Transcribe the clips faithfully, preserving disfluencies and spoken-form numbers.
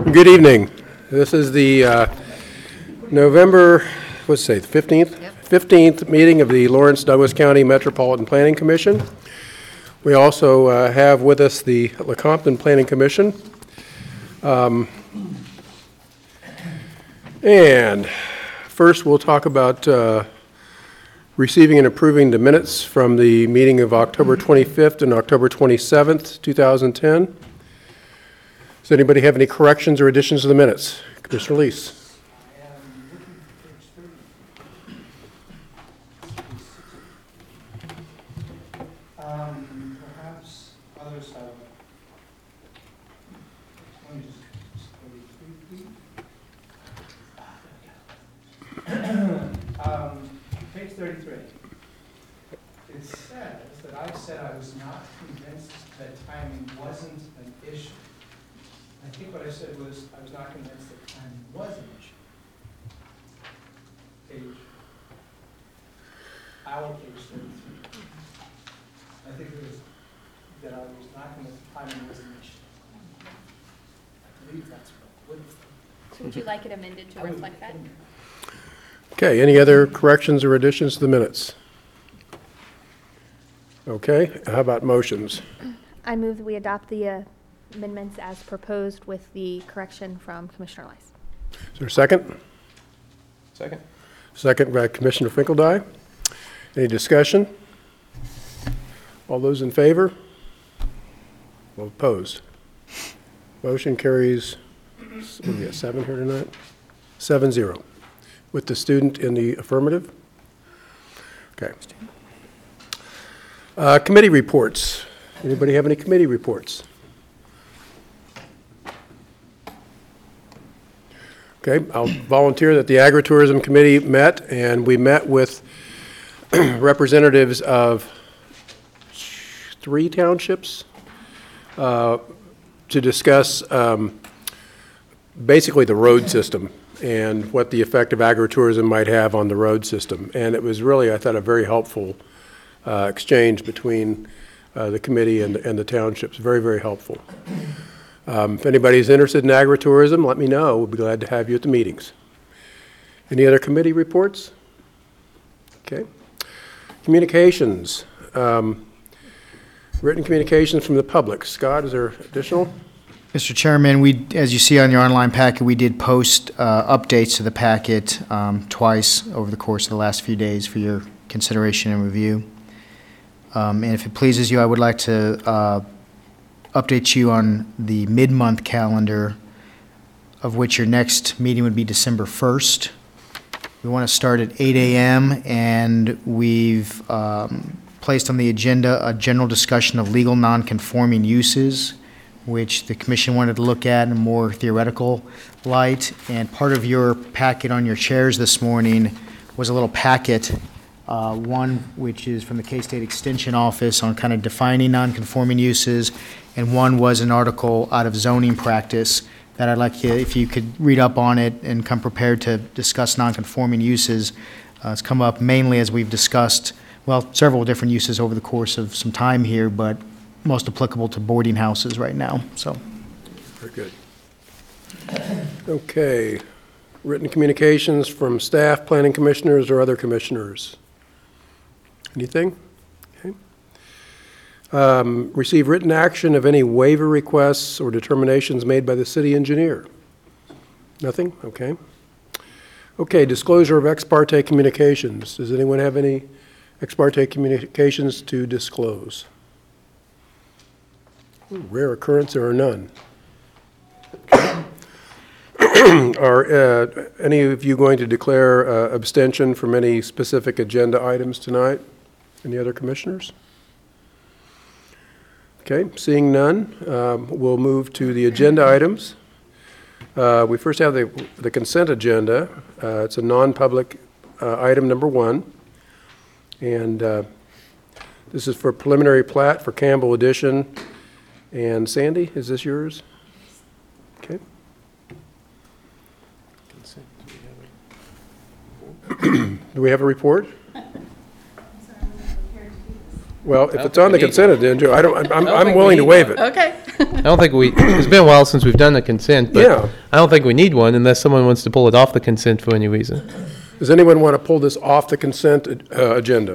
Good evening. This is the uh, November, what's it say, the fifteenth? Yep. fifteenth meeting of the Lawrence Douglas County Metropolitan Planning Commission. We also uh, have with us the Lecompton Planning Commission. Um, and first we'll talk about uh, receiving and approving the minutes from the meeting of October twenty-fifth and October twenty-seventh, two thousand ten. Does anybody have any corrections or additions to the minutes? Commissioner Leese. I am looking for page thirty. Um, perhaps others have. Let me just, just um, page thirty-three. It says that I said I was not convinced that timing wasn't an issue. I think what I said was, I was not convinced that timing was an issue. Page, our page thirty-three. I think it was that I was not convinced that timing was an issue. I believe that's what it was. Would you like it amended to reflect that? Okay, any other corrections or additions to the minutes? Okay, how about motions? I move that we adopt the uh, amendments as proposed with the correction from Commissioner Lice. Is there a second? Second. Second by Commissioner Finkeldye. Any discussion? All those in favor? All opposed? Motion carries, what do we have, seven here tonight? Seven zero. With the student in the affirmative? Okay. Uh, committee reports. Anybody have any committee reports? Okay, I'll volunteer that the Agritourism Committee met, and we met with representatives of three townships uh, to discuss um, basically the road system and what the effect of agritourism might have on the road system. And it was really, I thought, a very helpful uh, exchange between uh, the committee and, and the townships. Very, very helpful. Um, if anybody's interested in agritourism, let me know. We'll be glad to have you at the meetings. Any other committee reports? Okay. Communications. Um, written communications from the public. Scott, is there additional? Mister Chairman, we, as you see on your online packet, we did post uh, updates to the packet um, twice over the course of the last few days for your consideration and review. Um, and if it pleases you, I would like to uh, update you on the mid-month calendar, of which your next meeting would be December first. We want to start at eight A M and we've um, placed on the agenda a general discussion of legal non-conforming uses, which the commission wanted to look at in a more theoretical light. And part of your packet on your chairs this morning was a little packet, uh, one which is from the K-State Extension Office on kind of defining non-conforming uses, and one was an article out of zoning practice that I'd like you, if you could read up on it and come prepared to discuss non-conforming uses. Uh, it's come up mainly as we've discussed, well, several different uses over the course of some time here, but most applicable to boarding houses right now. So, very good. Okay. Written communications from staff, planning commissioners, or other commissioners. Anything? Okay. Um, receive written action of any waiver requests or determinations made by the city engineer. Nothing? Okay. Okay, disclosure of ex parte communications. Does anyone have any ex parte communications to disclose? Ooh, rare occurrence, there are none. Are uh, any of you going to declare uh, abstention from any specific agenda items tonight? Any other commissioners? Okay, seeing none, um, we'll move to the agenda items. Uh, we first have the, the consent agenda. Uh, it's a non-public uh, item number one. And uh, this is for preliminary plat for Campbell Addition. And Sandy, is this yours? Okay. Do we have a report? Well, if it's on the consent agenda, I don't, I'm, I'm willing to waive it. Okay. I don't think we, it's been a while since we've done the consent, but Yeah. I don't think we need one unless someone wants to pull it off the consent for any reason. Does anyone want to pull this off the consent uh, agenda?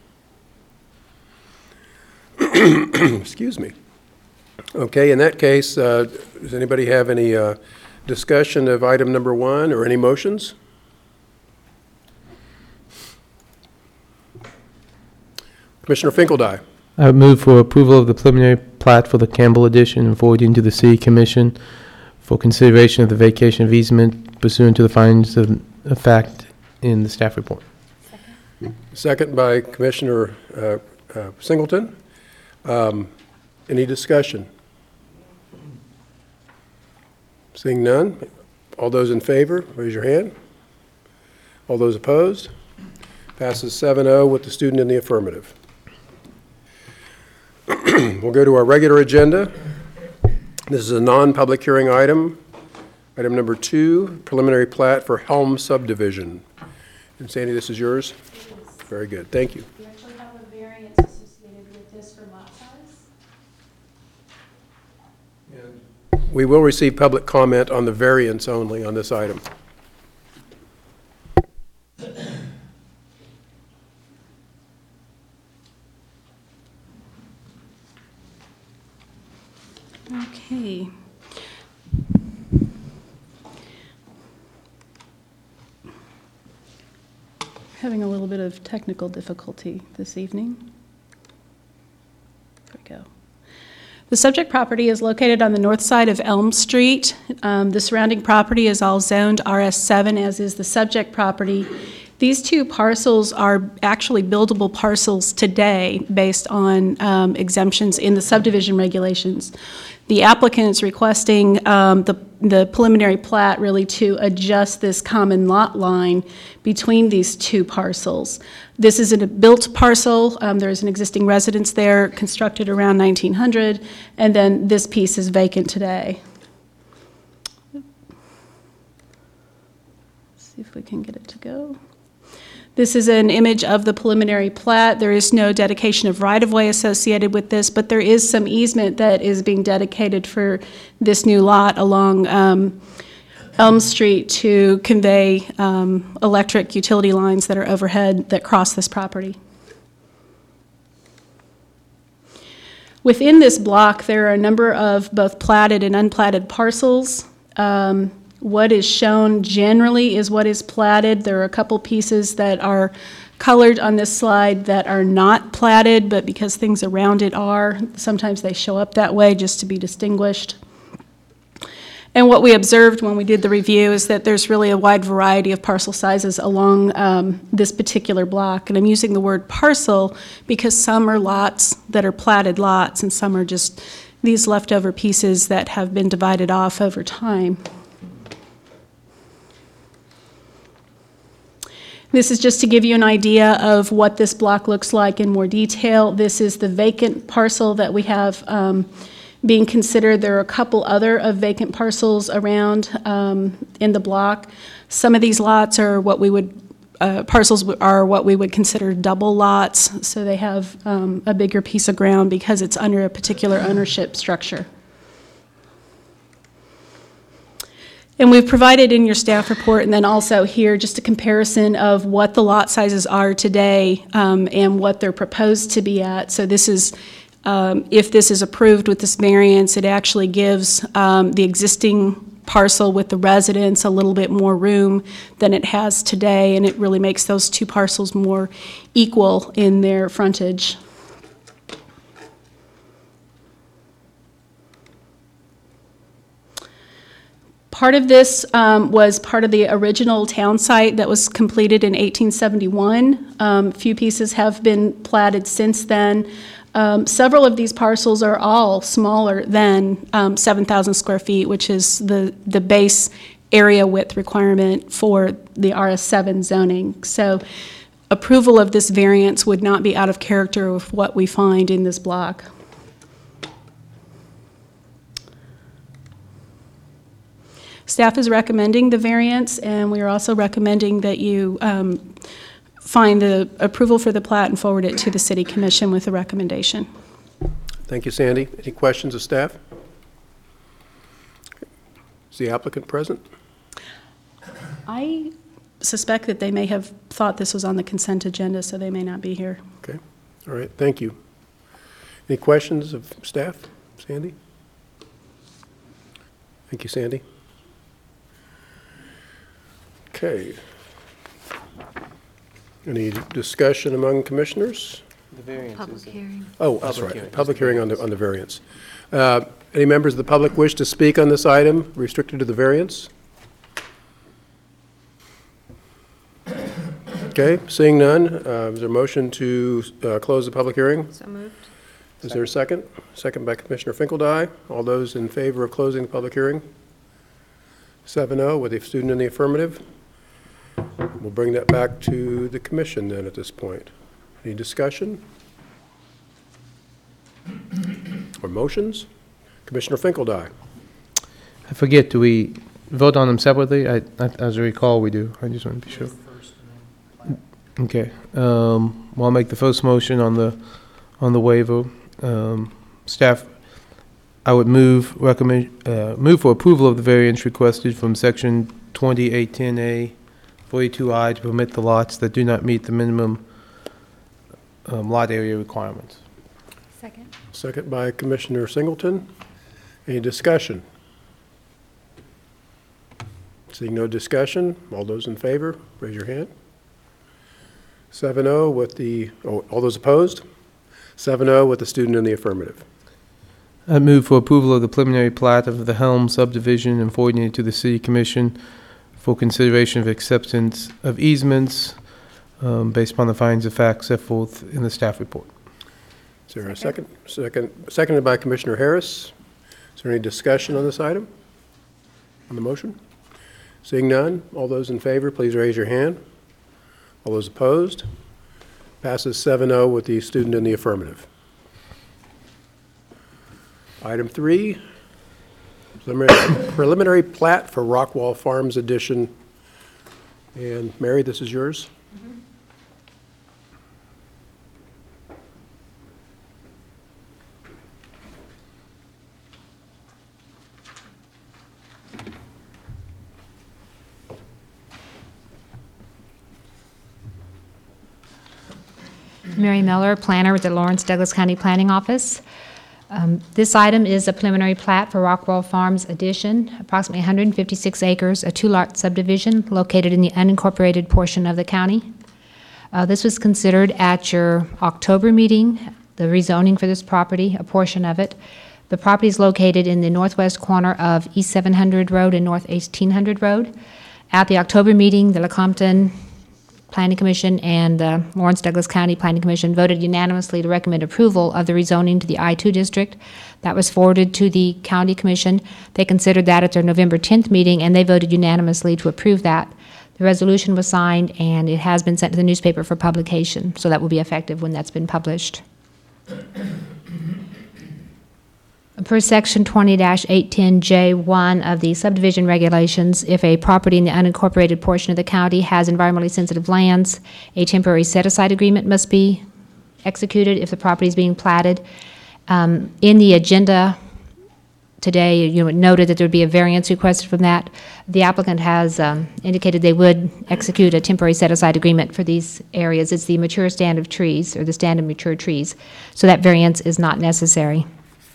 Excuse me. Okay, in that case, uh, does anybody have any uh, discussion of item number one or any motions? Commissioner Finkeldye. I would move for approval of the preliminary plat for the Campbell addition and forwarding to the city commission for consideration of the vacation of easement pursuant to the findings of of fact in the staff report. Second by Commissioner uh, uh, Singleton. Um, Any discussion? Seeing none, all those in favor, raise your hand. All those opposed? Passes seven oh with the student in the affirmative. We'll go to our regular agenda. This is a non-public hearing item. Item number two, preliminary plat for Helm subdivision. And Sandy, this is yours? Very good, thank you. You actually have a variance associated with this for lot size. We will receive public comment on the variance only on this item. Okay. Having a little bit of technical difficulty this evening. There we go. The subject property is located on the north side of Elm Street. Um, the surrounding property is all zoned R S seven, as is the subject property. These two parcels are actually buildable parcels today based on um, exemptions in the subdivision regulations. The applicant is requesting um, the, the preliminary plat really to adjust this common lot line between these two parcels. This is a built parcel. Um, there is an existing residence there constructed around nineteen hundred, and then this piece is vacant today. Let's see if we can get it to go. This is an image of the preliminary plat. There is no dedication of right-of-way associated with this, but there is some easement that is being dedicated for this new lot along um, Elm Street to convey um, electric utility lines that are overhead that cross this property. Within this block, there are a number of both platted and unplatted parcels. Um, What is shown generally is what is platted. There are a couple pieces that are colored on this slide that are not platted, but because things around it are, sometimes they show up that way just to be distinguished. And what we observed when we did the review is that there's really a wide variety of parcel sizes along um, this particular block. And I'm using the word parcel because some are lots that are platted lots, and some are just these leftover pieces that have been divided off over time. This is just to give you an idea of what this block looks like in more detail. This is the vacant parcel that we have um, being considered. There are a couple other of vacant parcels around um, in the block. Some of these lots are what we would, uh, parcels are what we would consider double lots, so they have um, a bigger piece of ground because it's under a particular ownership structure. And we've provided in your staff report and then also here just a comparison of what the lot sizes are today um, and what they're proposed to be at. So this is, um, if this is approved with this variance, it actually gives um, the existing parcel with the residence a little bit more room than it has today, and it really makes those two parcels more equal in their frontage. Part of this um, was part of the original town site that was completed in eighteen seventy-one. Um, a few pieces have been platted since then. Um, several of these parcels are all smaller than um, seven thousand square feet, which is the, the base area width requirement for the R S seven zoning. So approval of this variance would not be out of character with what we find in this block. Staff is recommending the variance, and we are also recommending that you um, find the approval for the plat and forward it to the City Commission with a recommendation. Thank you, Sandy. Any questions of staff? Is the applicant present? I suspect that they may have thought this was on the consent agenda, so they may not be here. Okay, all right, thank you. Any questions of staff? Sandy? Thank you, Sandy. Okay. Any discussion among commissioners? The variance Public is. hearing. Oh, that's Public right, hearing. public hearing on the, on the variance. Uh, Any members of the public wish to speak on this item restricted to the variance? Okay, seeing none, uh, is there a motion to uh, close the public hearing? So moved. Is there a second? Second by Commissioner Finkeldye. All those in favor of closing the public hearing? seven oh with a student in the affirmative. We'll bring that back to the commission then at this point. Any discussion? Or motions? Commissioner Finkeldye. I forget, do we vote on them separately? I, I- as I recall, we do. I just want to be sure. Okay. Um, well, I'll make the first motion on the, on the waiver. Um, staff, I would move, recommend, uh, move for approval of the variance requested from section twenty-eight ten A, forty-two I to permit the lots that do not meet the minimum um, lot area requirements. Second. Second by Commissioner Singleton. Any discussion? Seeing no discussion, all those in favor, raise your hand. seven oh with the, oh, all those opposed? seven oh with the student in the affirmative. I move for approval of the preliminary plat of the Helm subdivision and forwarding it to the city commission for consideration of acceptance of easements um, based upon the findings of facts set forth in the staff report. Is there a second? Second, seconded by Commissioner Harris. Is there any discussion on this item? On the motion? Seeing none, all those in favor, please raise your hand. All those opposed? Passes seven oh with the student in the affirmative. Item three, preliminary, preliminary plat for Rockwall Farms Edition. And Mary, this is yours. Mary Miller, planner with the Lawrence Douglas County Planning Office. Um, This item is a preliminary plat for Rockwall Farms Addition, approximately one hundred fifty-six acres, a two-lot subdivision located in the unincorporated portion of the county. Uh, This was considered at your October meeting, the rezoning for this property, a portion of it. The property is located in the northwest corner of East seven hundred Road and North eighteen hundred Road. At the October meeting, the Lecompton Planning Commission and the Lawrence Douglas County Planning Commission voted unanimously to recommend approval of the rezoning to the I two district. That was forwarded to the County Commission. They considered that at their November tenth meeting, and they voted unanimously to approve that. The resolution was signed, and it has been sent to the newspaper for publication, so that will be effective when that's been published. Per section twenty eight ten J one of the subdivision regulations, if a property in the unincorporated portion of the county has environmentally sensitive lands, a temporary set-aside agreement must be executed if the property is being platted. Um, in the agenda today, you know, it noted that there would be a variance requested from that. The applicant has um, indicated they would execute a temporary set-aside agreement for these areas. It's the mature stand of trees, or the stand of mature trees, so that variance is not necessary.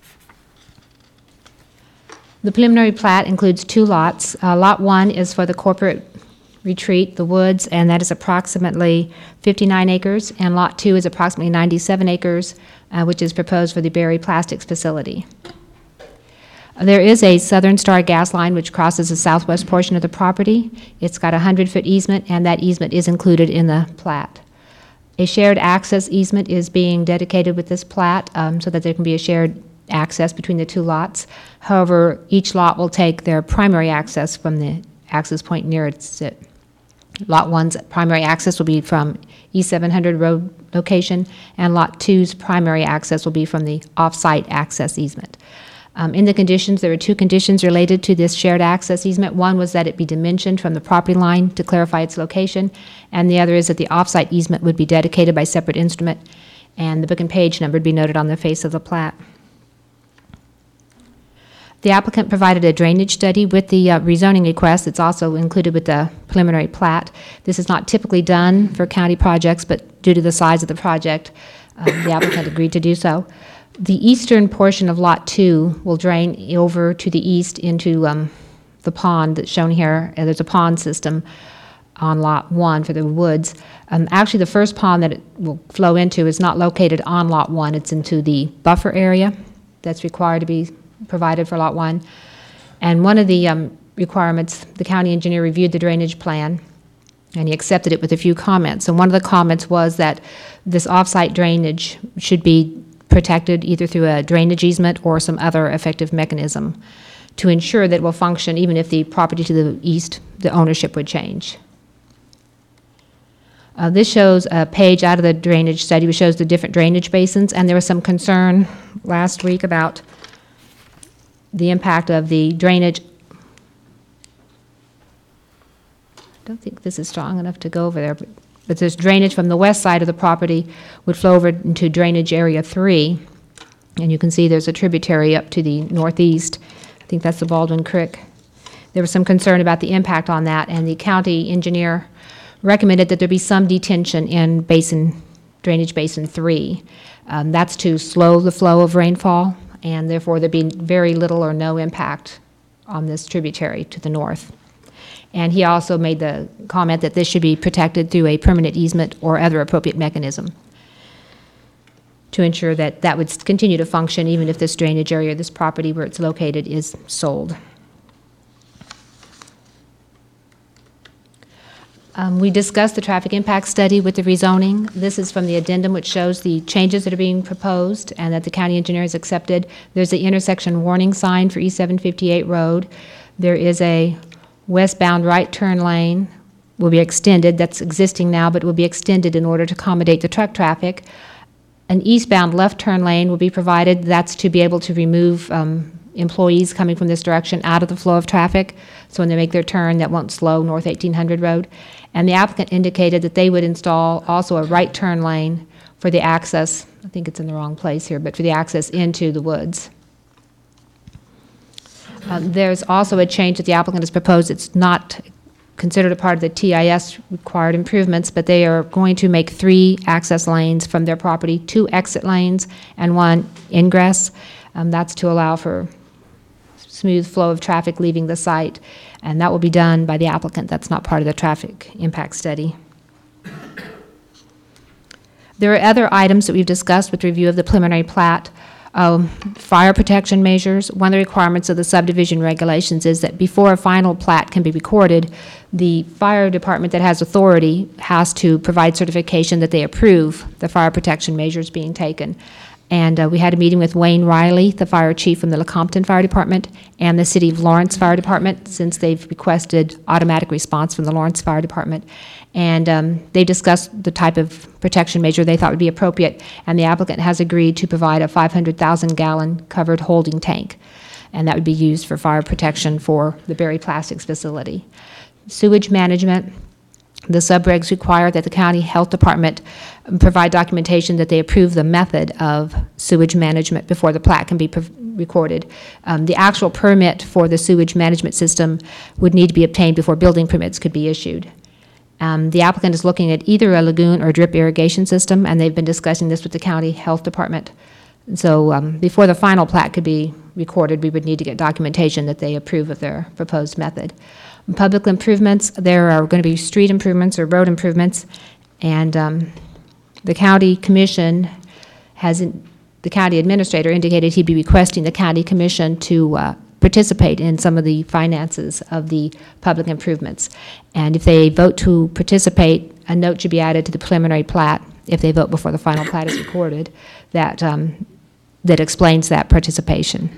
The preliminary plat includes two lots. Uh, Lot one is for the corporate retreat, the woods, and that is approximately fifty-nine acres, and Lot two is approximately ninety-seven acres, uh, which is proposed for the Berry Plastics facility. There is a Southern Star gas line which crosses the southwest portion of the property. It's got a hundred-foot easement, and that easement is included in the plat. A shared access easement is being dedicated with this plat um, so that there can be a shared access between the two lots. However, each lot will take their primary access from the access point nearest it. Lot one's primary access will be from East seven hundred Road location, and Lot two's primary access will be from the off-site access easement. Um, in the conditions, there were two conditions related to this shared access easement. One was that it be dimensioned from the property line to clarify its location, and the other is that the off-site easement would be dedicated by separate instrument, and the book and page number would be noted on the face of the plat. The applicant provided a drainage study with the uh, rezoning request. It's also included with the preliminary plat. This is not typically done for county projects, but due to the size of the project, uh, the applicant agreed to do so. The eastern portion of Lot two will drain over to the east into um, the pond that's shown here. And there's a pond system on Lot one for the woods. Um, actually, the first pond that it will flow into is not located on Lot one. It's into the buffer area that's required to be provided for Lot one. And one of the um, requirements, the county engineer reviewed the drainage plan, and he accepted it with a few comments. And one of the comments was that this off-site drainage should be protected either through a drainage easement or some other effective mechanism to ensure that it will function even if the property to the east, the ownership would change. Uh, this shows a page out of the drainage study which shows the different drainage basins, and there was some concern last week about the impact of the drainage. I don't think this is strong enough to go over there, but, but this drainage from the west side of the property would flow over into drainage area three, and you can see there's a tributary up to the northeast. I think that's the Baldwin Creek. There was some concern about the impact on that, and the county engineer recommended that there be some detention in basin, drainage basin three. Um, that's to slow the flow of rainfall, and therefore there'd be very little or no impact on this tributary to the north. And he also made the comment that this should be protected through a permanent easement or other appropriate mechanism to ensure that that would continue to function even if this drainage area, this property where it's located, is sold. Um, we discussed the traffic impact study with the rezoning. This is from the addendum, which shows the changes that are being proposed and that the county engineer has accepted. There's the intersection warning sign for East seven fifty-eight Road. There is a westbound right turn lane will be extended. That's existing now, but will be extended in order to accommodate the truck traffic. An eastbound left turn lane will be provided. That's to be able to remove um, employees coming from this direction out of the flow of traffic. So when they make their turn, that won't slow North eighteen hundred Road. And the applicant indicated that they would install also a right turn lane for the access, I think it's in the wrong place here, but for the access into the woods. Um, there's also a change that the applicant has proposed. It's not considered a part of the T I S required improvements, but they are going to make three access lanes from their property, two exit lanes and one ingress. Um, that's to allow for smooth flow of traffic leaving the site, and that will be done by the applicant. That's not part of the traffic impact study. There are other items that we've discussed with review of the preliminary plat. Um, fire protection measures. One of the requirements of the subdivision regulations is that before a final plat can be recorded, the fire department that has authority has to provide certification that they approve the fire protection measures being taken. And uh, we had a meeting with Wayne Riley, the fire chief from the Lecompton Fire Department, and the City of Lawrence Fire Department, since they've requested automatic response from the Lawrence Fire Department. And um, they discussed the type of protection measure they thought would be appropriate, and the applicant has agreed to provide a five hundred thousand gallon covered holding tank, and that would be used for fire protection for the Berry Plastics facility. Sewage management. The subregs require that the county health department provide documentation that they approve the method of sewage management before the plat can be recorded. Um, the actual permit for the sewage management system would need to be obtained before building permits could be issued. Um, the applicant is looking at either a lagoon or drip irrigation system, and they've been discussing this with the county health department. So um, before the final plat could be recorded, we would need to get documentation that they approve of their proposed method. Public improvements, there are going to be street improvements or road improvements, and um, the county commission has, in, the county administrator indicated he'd be requesting the county commission to uh, participate in some of the finances of the public improvements. And if they vote to participate, a note should be added to the preliminary plat, if they vote before the final plat is recorded, that, um, that explains that participation.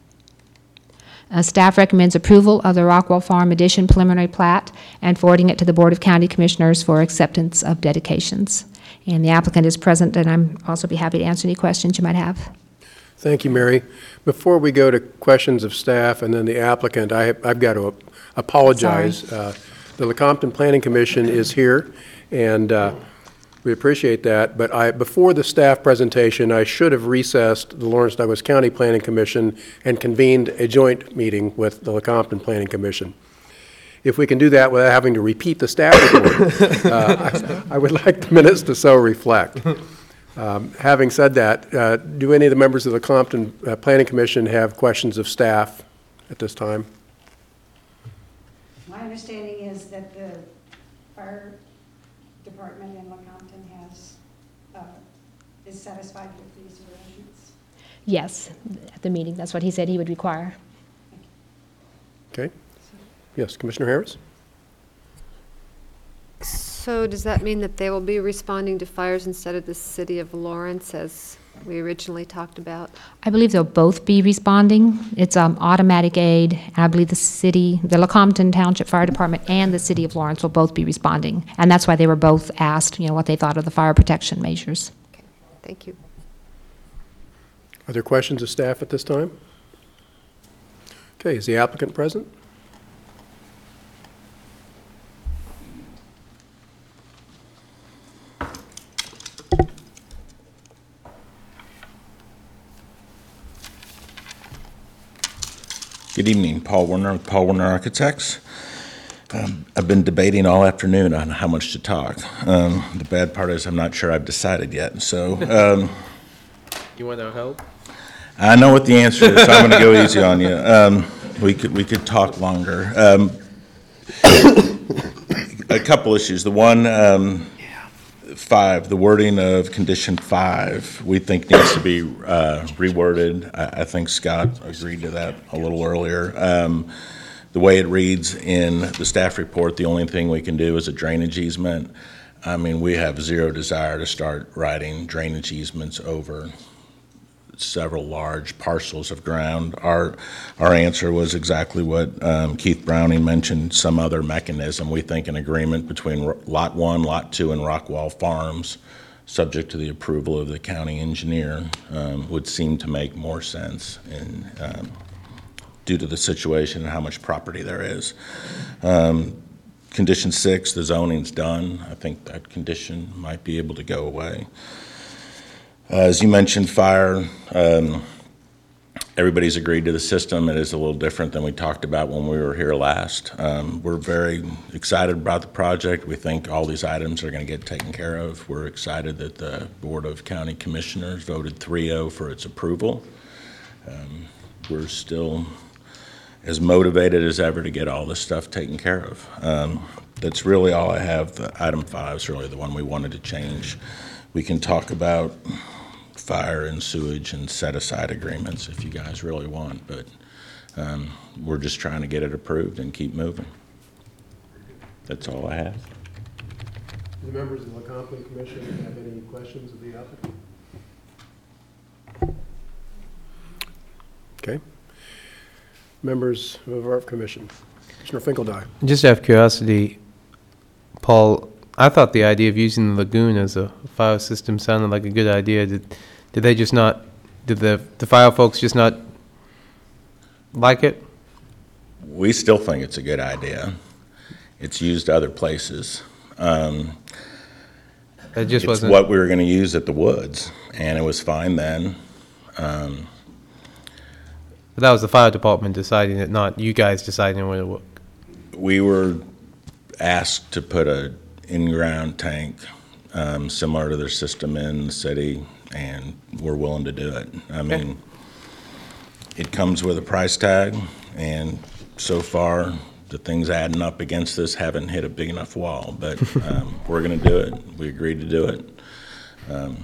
Uh, staff recommends approval of the Rockwell Farm Addition preliminary plat and forwarding it to the Board of County Commissioners for acceptance of dedications. And the applicant is present, and I'm also be happy to answer any questions you might have. Thank you, Mary. Before we go to questions of staff and then the applicant, I, I've got to apologize. Uh, the Lecompton Planning Commission is here, and uh, We appreciate that, but I, before the staff presentation, I should have recessed the Lawrence Douglas County Planning Commission and convened a joint meeting with the Lecompton Planning Commission. If we can do that without having to repeat the staff report, uh, I, I would like the minutes to so reflect. Um, having said that, uh, do any of the members of the Compton uh, Planning Commission have questions of staff at this time? My understanding is that the fire department in Lecompton has, uh, is satisfied with these arrangements. Yes, at the meeting, that's what he said he would require. Okay. Yes, Commissioner Harris? So does that mean that they will be responding to fires instead of the city of Lawrence as we originally talked about? I believe they'll both be responding. It's um, automatic aid, and I believe the city, the Lecompton Township Fire Department and the city of Lawrence will both be responding. And that's why they were both asked, you know, what they thought of the fire protection measures. Okay, thank you. Are there questions of staff at this time? Okay, is the applicant present? Good evening, Paul Werner with Paul Werner Architects. Um, I've been debating all afternoon on how much to talk. Um, the bad part is I'm not sure I've decided yet. So um, You want our help? I know what the answer is, so I'm going to go easy on you. Um, we could we could talk longer. Um, a couple issues. The one, um, five, the wording of condition five, we think needs to be uh, reworded. I, I think Scott agreed to that a little earlier. Um, the way it reads in the staff report, the only thing we can do is a drainage easement. I mean, we have zero desire to start writing drainage easements over several large parcels of ground. Our our answer was exactly what um, Keith Browning mentioned, some other mechanism. We think an agreement between Lot one, Lot two, and Rockwall Farms, subject to the approval of the county engineer, um, would seem to make more sense in, um, due to the situation and how much property there is. Um, condition six, the zoning's done. I think that condition might be able to go away. Uh, as you mentioned, fire, um, everybody's agreed to the system. It is a little different than we talked about when we were here last. Um, we're very excited about the project. We think all these items are going to get taken care of. We're excited that the Board of County Commissioners voted three oh for its approval. Um, we're still as motivated as ever to get all this stuff taken care of. Um, that's really all I have. The item five is really the one we wanted to change. We can talk about fire and sewage and set-aside agreements if you guys really want, but um, we're just trying to get it approved and keep moving. That's all I have. Do the members of the Lecompton Commission have any questions of the applicant? Okay. Members of our commission. Commissioner Finkeldye. Just out of curiosity, Paul, I thought the idea of using the lagoon as a fire system sounded like a good idea. Did, did they just not, did the, the fire folks just not like it? We still think it's a good idea. It's used other places. Um, It just it's wasn't. what we were going to use at the woods, and it was fine then. Um, But that was the fire department deciding it, not you guys deciding whether it would. we were asked to put a in-ground tank um, similar to their system in the city, and we're willing to do it. I mean, it comes with a price tag, and so far the things adding up against this haven't hit a big enough wall, but um, we're going to do it. We agreed to do it. Um,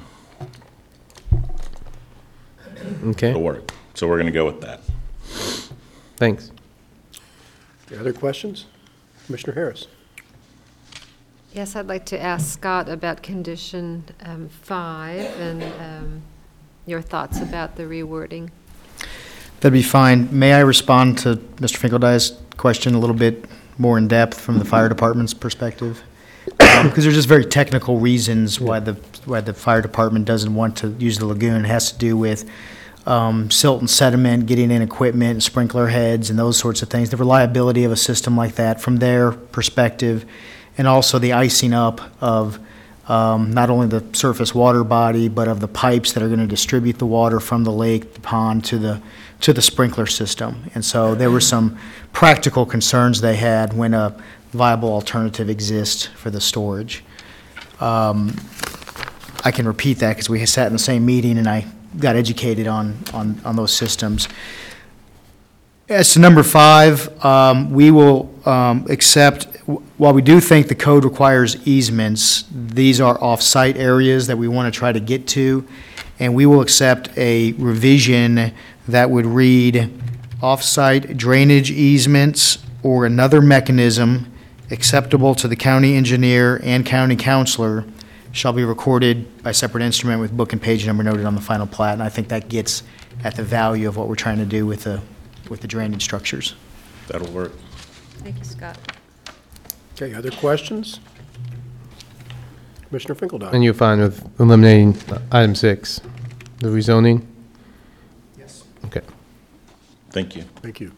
Okay, it'll work. So we're going to go with that. thanks. Any other questions? Commissioner Harris. Yes, I'd like to ask Scott about condition um, five and um, your thoughts about the rewording. That'd be fine. May I respond to Mister Finkeldye's question a little bit more in depth from the fire department's perspective? Because there's just very technical reasons why the why the fire department doesn't want to use the lagoon. It has to do with um, silt and sediment, getting in equipment, sprinkler heads, and those sorts of things. The reliability of a system like that from their perspective, and also the icing up of um, not only the surface water body, but of the pipes that are going to distribute the water from the lake, the pond, to the, to the sprinkler system. And so there were some practical concerns they had when a viable alternative exists for the storage. Um, I can repeat that because we sat in the same meeting and I got educated on, on, on those systems. As to number five, um, we will um, accept, while we do think the code requires easements, these are off-site areas that we want to try to get to, and we will accept a revision that would read, off-site drainage easements or another mechanism acceptable to the county engineer and county councilor shall be recorded by separate instrument with book and page number noted on the final plat. And I think that gets at the value of what we're trying to do with the with the drainage structures. That'll work. Thank you, Scott. Okay, other questions? Commissioner Finkeldine? And you're fine with eliminating uh, item six, the rezoning? Yes. Okay. Thank you. Thank you.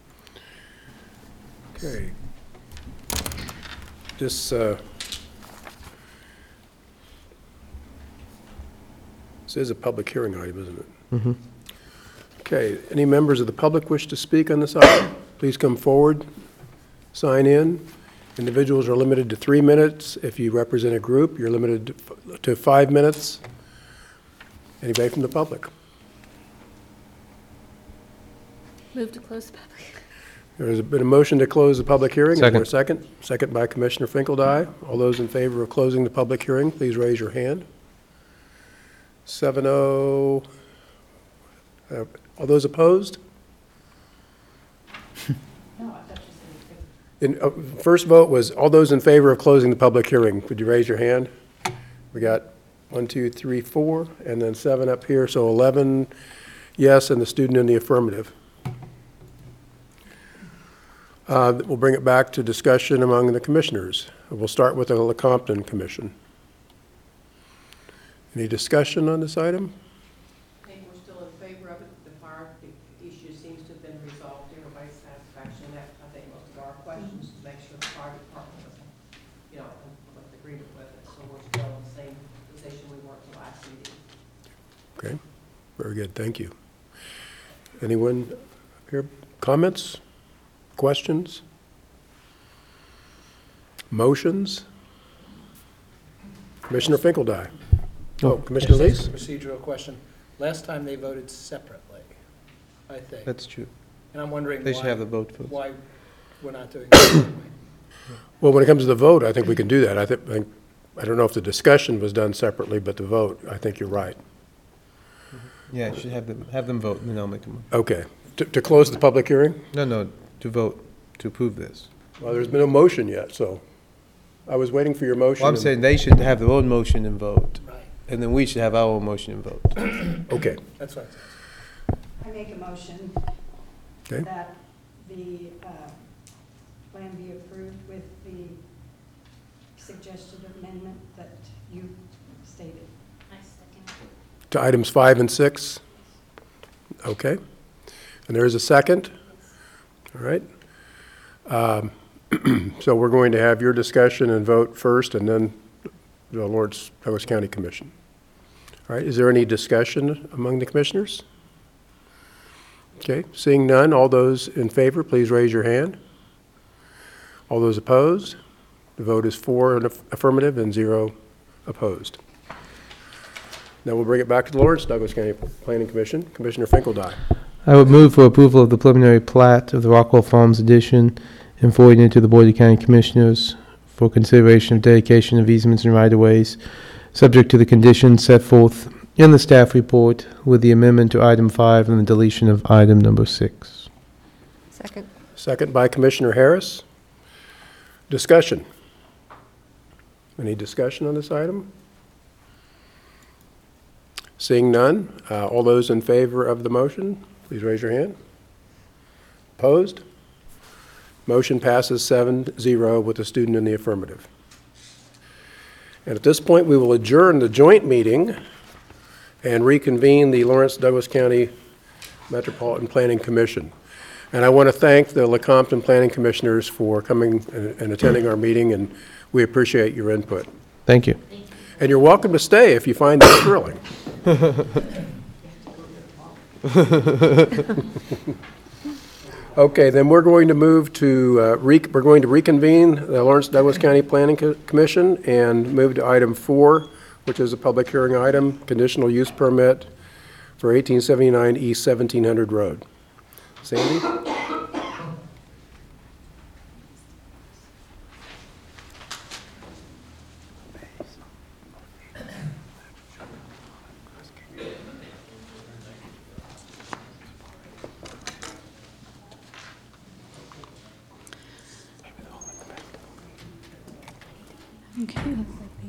Okay. This, uh, this is a public hearing item, isn't it? Mm-hmm. Okay, any members of the public wish to speak on this item? Please come forward, sign in. Individuals are limited to three minutes. If you represent a group, you're limited to- to five minutes. Anybody from the public? Move to close the public. There's been a motion to close the public hearing. Is there a Second. second? Second by Commissioner Finkeldine. All those in favor of closing the public hearing, please raise your hand. Seven oh. Uh, All those opposed? In, uh, first vote was all those in favor of closing the public hearing. Would you raise your hand? We got one, two, three, four, and then seven up here, so eleven yes, and the student in the affirmative. Uh, We'll bring it back to discussion among the commissioners. We'll start with the Lecompton Commission. Any discussion on this item? I think we're still in favor of it. The fire issue seems to have been resolved to everybody's satisfaction. That, I think, most of our questions to make sure the fire department was, you know, with agreement with it. So we're still in the same position we were at the last meeting. Okay, very good, thank you. Anyone here, comments, questions? Motions? Commissioner Finkeldine? Oh, Commissioner Lees? Procedural question. Last time they voted separately, I think. That's true. And I'm wondering They should why, have the vote first. why we're not doing it that way. Well, when it comes to the vote, I think we can do that. I think, I- I don't know if the discussion was done separately, but the vote, I think you're right. Yeah, you should have them, have them vote, and then I'll make them. Okay, to, to close the public hearing? No, no, to vote, to approve this. Well, there's been no motion yet, so I was waiting for your motion. Well, I'm and- saying they should have their own motion and vote, Right. and then we should have our own motion and vote. Okay, That's what I make a motion okay. that the uh, plan be approved with the suggested amendment that you stated. I second. To items five and six? Okay. And there is a second? All right. Um, So we're going to have your discussion and vote first, and then the Lawrence Douglas County Commission. All right, is there any discussion among the commissioners? Okay, seeing none, all those in favor, please raise your hand. All those opposed? The vote is four in aff- affirmative and zero opposed. Now we'll bring it back to the Lawrence Douglas County Planning Commission. Commissioner Finkeldine. I would move for approval of the preliminary plat of the Rockwell Farms addition and forward it to the Board of County Commissioners for consideration of dedication of easements and right-of-ways, subject to the conditions set forth in the staff report with the amendment to item five and the deletion of item number six. Second. Second by Commissioner Harris. Discussion. Any discussion on this item? Seeing none, uh, all those in favor of the motion, please raise your hand. Opposed? Motion passes seven zero with the student in the affirmative. And at this point, we will adjourn the joint meeting and reconvene the Lawrence Douglas County Metropolitan Planning Commission. And I want to thank the Lecompton Planning Commissioners for coming and and attending our meeting, and we appreciate your input. Thank you. Thank you. And you're welcome to stay if you find it thrilling. Okay, then we're going to move to, uh, re- we're going to reconvene the Lawrence Douglas County Planning Co- Commission and move to item four, which is a public hearing item, conditional use permit for eighteen seventy-nine East seventeen hundred Road. Sandy? Okay.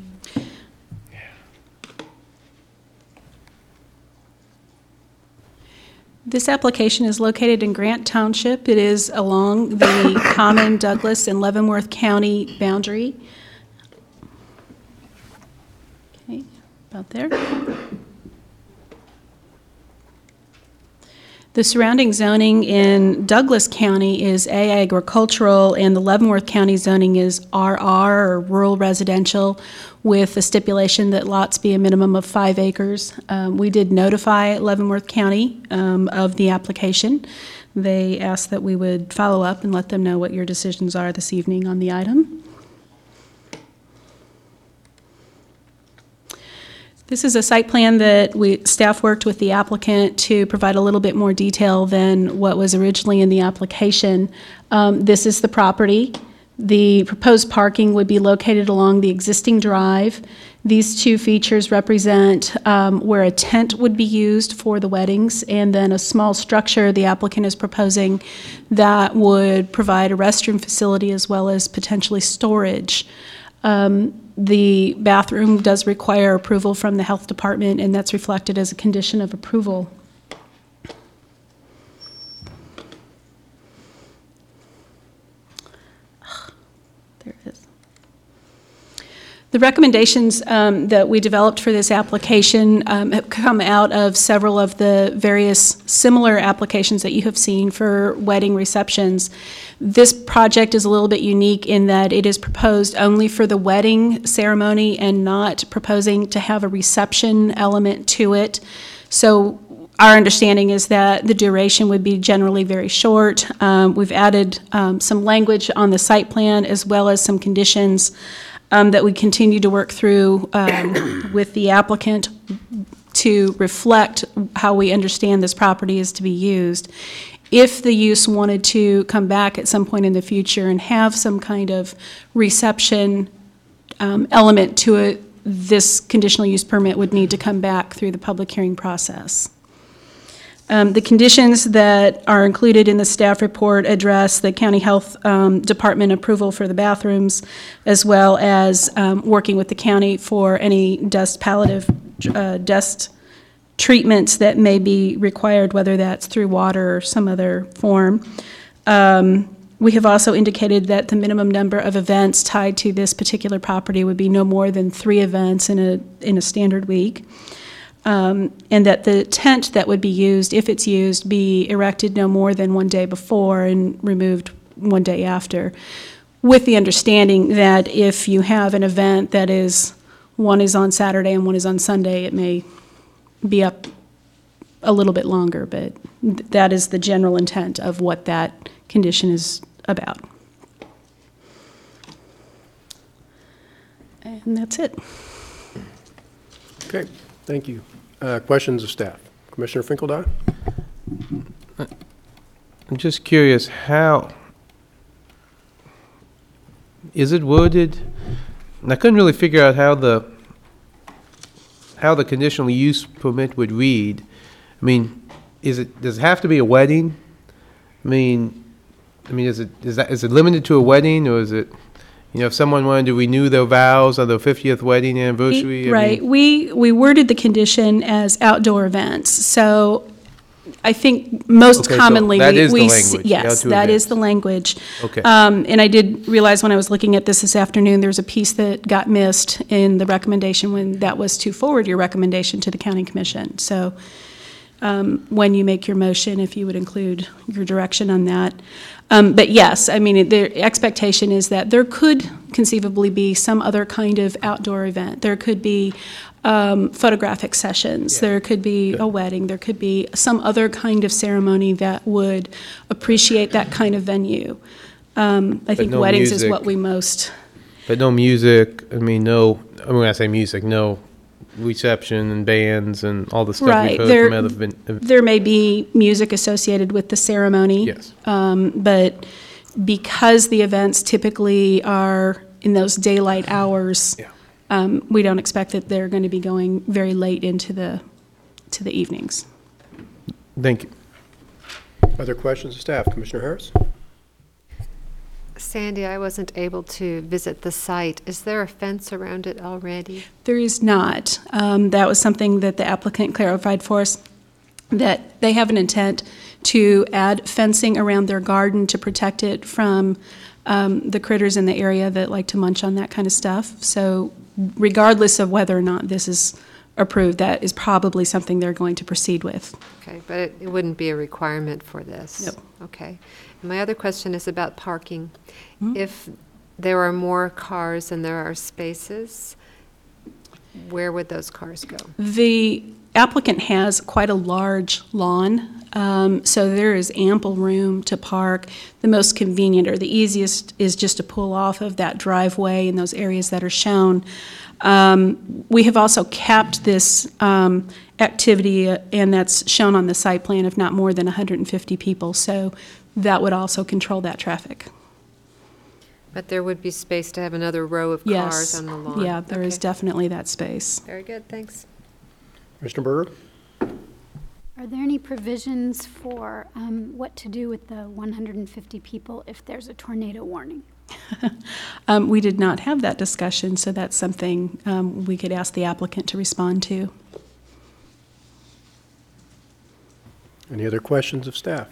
This application is located in Grant Township. It is along the Common, Douglas, and Leavenworth County boundary. Okay, about there. The surrounding zoning in Douglas County is A agricultural, and the Leavenworth County zoning is R R, or rural residential, with a stipulation that lots be a minimum of five acres. Um, we did notify Leavenworth County um, of the application. They asked that we would follow up and let them know what your decisions are this evening on the item. This is a site plan that we, staff worked with the applicant to provide a little bit more detail than what was originally in the application. Um, this is the property. The proposed parking would be located along the existing drive. These two features represent um, where a tent would be used for the weddings, and then a small structure the applicant is proposing that would provide a restroom facility as well as potentially storage. Um, The bathroom does require approval from the health department, and that's reflected as a condition of approval. There it is. The recommendations um, that we developed for this application um, have come out of several of the various similar applications that you have seen for wedding receptions. This project is a little bit unique in that it is proposed only for the wedding ceremony and not proposing to have a reception element to it. So our understanding is that the duration would be generally very short. Um, we've added um, some language on the site plan as well as some conditions um, that we continue to work through um, with the applicant to reflect how we understand this property is to be used. If the use wanted to come back at some point in the future and have some kind of reception um, element to it, this conditional use permit would need to come back through the public hearing process. Um, the conditions that are included in the staff report address the county health um, department approval for the bathrooms, as well as um, working with the county for any dust palliative uh, dust treatments that may be required, whether that's through water or some other form. Um, we have also indicated that the minimum number of events tied to this particular property would be no more than three events in a in a standard week. Um, and that the tent that would be used, if it's used, be erected no more than one day before and removed one day after, with the understanding that if you have an event that is, one is on Saturday and one is on Sunday, it may be up a little bit longer, but th- that is the general intent of what that condition is about. And that's it. Okay, thank you. Uh, Questions of staff? Commissioner Finkeldine? I'm just curious, how, is it worded? And I couldn't really figure out how the, how the conditional use permit would read. I mean, is it, does it have to be a wedding? I mean, I mean, is it, is that, is it limited to a wedding, or is it, you know, if someone wanted to renew their vows on their fiftieth wedding anniversary? I Right, mean, we, we worded the condition as outdoor events, so I think most Okay, so commonly. that we- is the we s- language, Yes, outdoor that is events. the language. Okay. Um, And I did realize when I was looking at this this afternoon, there was a piece that got missed in the recommendation when that was to forward your recommendation to the county commission. So um, when you make your motion, if you would include your direction on that. Um, But yes, I mean, it- the expectation is that there could conceivably be some other kind of outdoor event. There could be um, photographic sessions, Yeah. there could be Good. a wedding, there could be some other kind of ceremony that would appreciate that kind of venue. Um, I think no weddings is music. what we most, But no music, I mean, no, I mean, when I say music, no reception and bands and all the stuff Right, we've heard there- from other. vin- uh, there may be music associated with the ceremony. Yes. Um, but because the events typically are in those daylight hours, Yeah. um, we don't expect that they're going to be going very late into the, to the evenings. Thank you. Other questions of staff? Commissioner Harris? Sandy, I wasn't able to visit the site. Is there a fence around it already? There is not. Um, that was something that the applicant clarified for us, that they have an intent to add fencing around their garden to protect it from um, the critters in the area that like to munch on that kind of stuff. So regardless of whether or not this is approved, that is probably something they're going to proceed with. Okay, but it, it wouldn't be a requirement for this? Nope. Okay. And my other question is about parking. Mhm. If there are more cars than there are spaces, where would those cars go? The applicant has quite a large lawn, um, so there is ample room to park. The most convenient or the easiest is just to pull off of that driveway in those areas that are shown. Um, we have also capped this um, activity, uh, and that's shown on the site plan, of not more than one hundred fifty people, so that would also control that traffic. But there would be space to have another row of cars Yes. on the lawn? Yeah, there is Okay. definitely that space. Very good, thanks. Commissioner Berger? Are there any provisions for um, what to do with the one hundred fifty people if there's a tornado warning? Um, we did not have that discussion, so that's something um, we could ask the applicant to respond to. Any other questions of staff?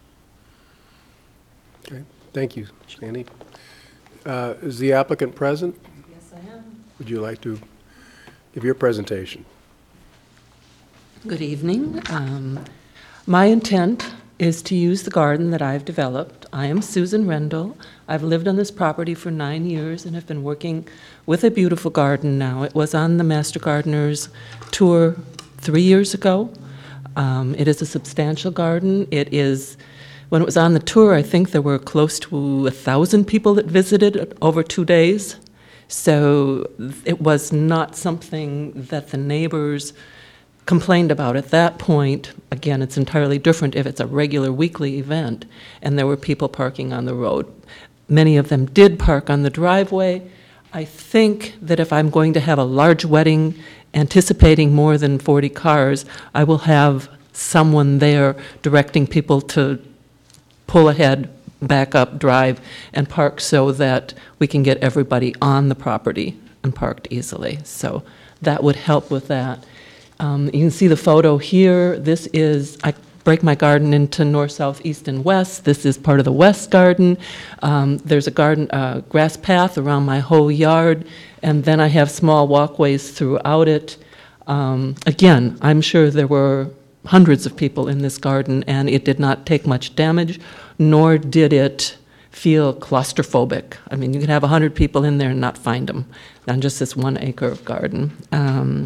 Okay, thank you, Sandy. Uh, Is the applicant present? Yes, I am. Would you like to give your presentation? Good evening. Um, My intent is to use the garden that I've developed. I am Susan Rendell. I've lived on this property for nine years and have been working with a beautiful garden now. It was on the Master Gardener's tour three years ago. Um, It is a substantial garden. It is, when it was on the tour, I think there were close to a thousand people that visited over two days. So it was not something that the neighbors complained about at that point. Again, it's entirely different if it's a regular weekly event and there were people parking on the road. Many of them did park on the driveway. I think that if I'm going to have a large wedding anticipating more than forty cars, I will have someone there directing people to pull ahead, back up, drive, and park so that we can get everybody on the property and parked easily. So that would help with that. Um, you can see the photo here. This is, I break my garden into north, south, east, and west. This is part of the west garden. Um, there's a garden, uh, grass path around my whole yard, and then I have small walkways throughout it. Um, again, I'm sure there were hundreds of people in this garden, and it did not take much damage, nor did it feel claustrophobic. I mean, you could have one hundred people in there and not find them on just this one acre of garden. Um,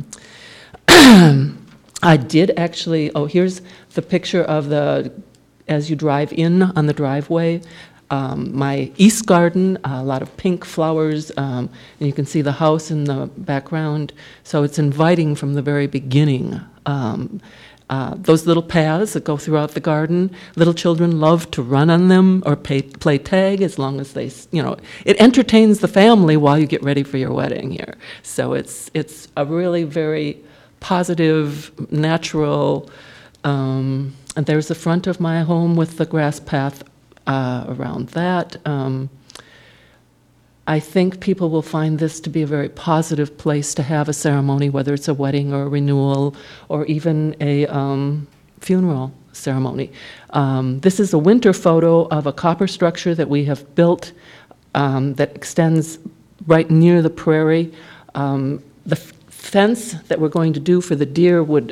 I did actually, oh, here's the picture of the, as you drive in on the driveway, um, my east garden, a lot of pink flowers, um, and you can see the house in the background. So it's inviting from the very beginning. Um, uh, those little paths that go throughout the garden, little children love to run on them or pay, play tag as long as they, you know, it entertains the family while you get ready for your wedding here. So it's, it's a really very positive, natural, um, and there's the front of my home with the grass path uh, around that. Um, I think people will find this to be a very positive place to have a ceremony, whether it's a wedding or a renewal or even a um, funeral ceremony. Um, this is a winter photo of a copper structure that we have built um, that extends right near the prairie. Um, the fence that we're going to do for the deer would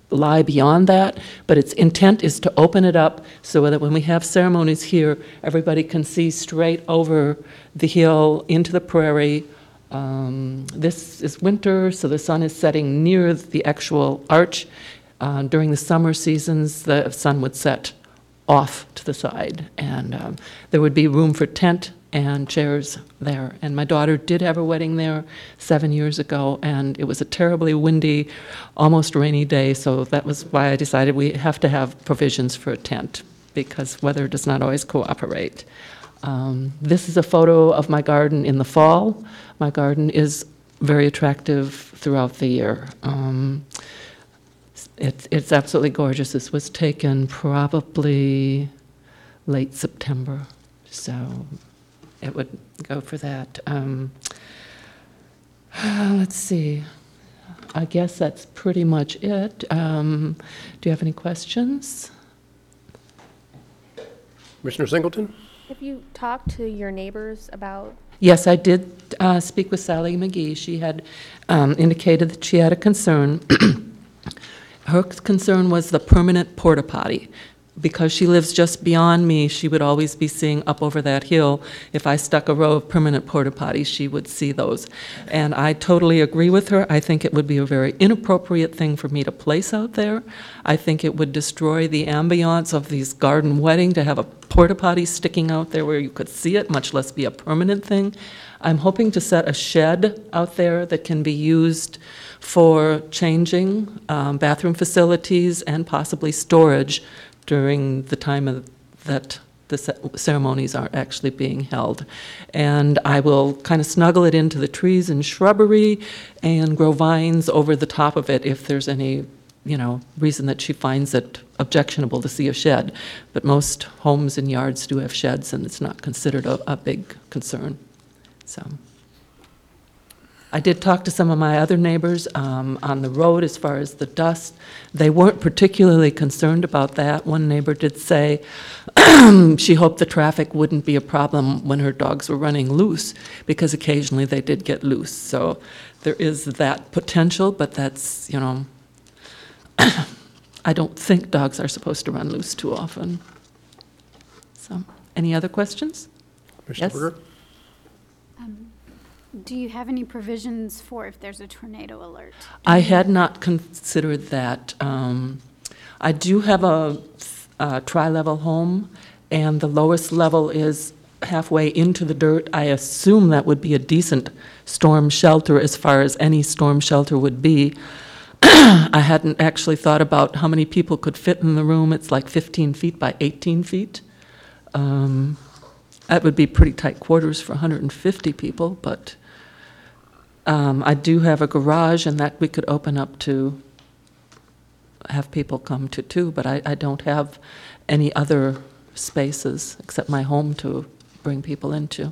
lie beyond that, but its intent is to open it up so that when we have ceremonies here, everybody can see straight over the hill into the prairie. Um, this is winter, so the sun is setting near the actual arch. Uh, during the summer seasons, the sun would set off to the side, and um, there would be room for tent and chairs there. And my daughter did have her wedding there seven years ago, and it was a terribly windy, almost rainy day, so that was why I decided we have to have provisions for a tent, because weather does not always cooperate. Um, this is a photo of my garden in the fall. My garden is very attractive throughout the year. Um, it's, it's absolutely gorgeous. This was taken probably late September, so it would go for that. Um, let's see. I guess that's pretty much it. Um, do you have any questions? Commissioner Singleton? Have you talked to your neighbors about? Yes, I did uh, speak with Sally McGee. She had um, indicated that she had a concern. Her concern was the permanent porta potty. Because she lives just beyond me, she would always be seeing up over that hill. If I stuck a row of permanent porta potties, she would see those. And I totally agree with her. I think it would be a very inappropriate thing for me to place out there. I think it would destroy the ambiance of these garden wedding to have a porta potty sticking out there where you could see it, much less be a permanent thing. I'm hoping to set a shed out there that can be used for changing um, bathroom facilities and possibly storage during the time of that the ceremonies are actually being held. And I will kind of snuggle it into the trees and shrubbery and grow vines over the top of it if there's any, you know, reason that she finds it objectionable to see a shed. But most homes and yards do have sheds, and it's not considered a, a big concern. So I did talk to some of my other neighbors um, on the road as far as the dust. They weren't particularly concerned about that. One neighbor did say she hoped the traffic wouldn't be a problem when her dogs were running loose, because occasionally they did get loose. So there is that potential, but that's, you know, I don't think dogs are supposed to run loose too often. So, any other questions? Commissioner Yes? Berger? Do you have any provisions for if there's a tornado alert? I had not considered that. Um, I do have a, a tri-level home, and the lowest level is halfway into the dirt. I assume that would be a decent storm shelter as far as any storm shelter would be. I hadn't actually thought about how many people could fit in the room. It's like fifteen feet by eighteen feet. Um, that would be pretty tight quarters for one hundred fifty people, but Um, I do have a garage, and that we could open up to have people come to too, but I, I don't have any other spaces except my home to bring people into.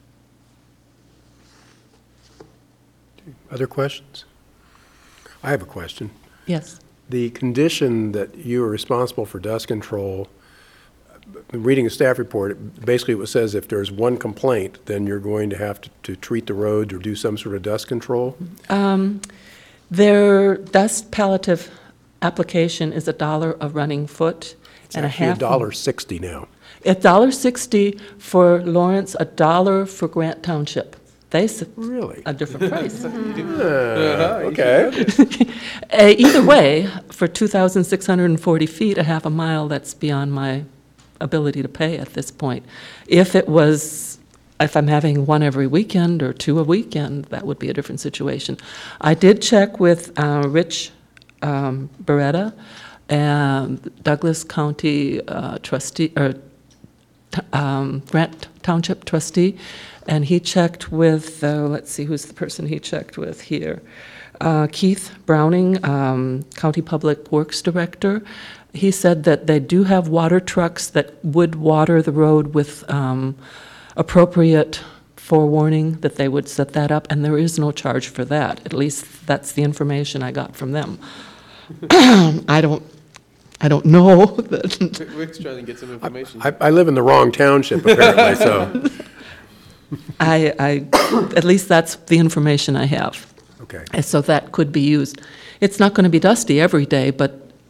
Other questions? I have a question. Yes. The condition that you are responsible for dust control, reading a staff report, it- basically it says if there's one complaint, then you're going to have to, to treat the roads or do some sort of dust control? Um, their dust palliative application is a dollar a running foot It's and a actually half. a dollar sixty now. A dollar sixty for Lawrence, a dollar for Grant Township. They s- Really? a different price. Uh, Okay. Uh, Either way, for two thousand six hundred forty feet, a half a mile, that's beyond my ability to pay at this point. If it was, if I'm having one every weekend or two a weekend, that would be a different situation. I did check with uh, Rich um, Beretta, and Douglas County uh, trustee, or t- um, Grant Township trustee, and he checked with, uh, let's see, who's the person he checked with here? Uh, Keith Browning, um, County Public Works Director. He said that they do have water trucks that would water the road with um, appropriate forewarning, that they would set that up, and there is no charge for that. At least that's the information I got from them. I don't, I don't know. that- Rick's trying to get some information. I, I live in the wrong township apparently, so, I, I, at least that's the information I have. okay. And so that could be used. It's not going to be dusty every day, but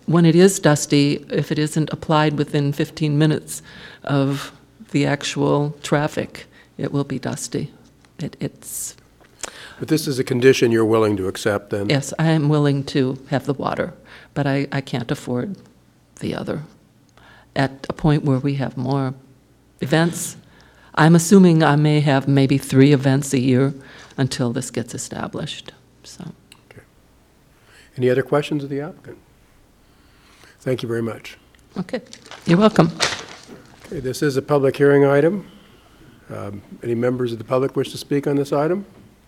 when it is dusty, if it isn't applied within fifteen minutes of the actual traffic, it will be dusty. It, it's, But this is a condition you're willing to accept, then? yes, I am willing to have the water, but I, I can't afford the other. At a point where we have more events, I'm assuming I may have maybe three events a year until this gets established, so. Any other questions of the applicant? Thank you very much. Okay, you're welcome. Okay, this is a public hearing item. Um, Any members of the public wish to speak on this item?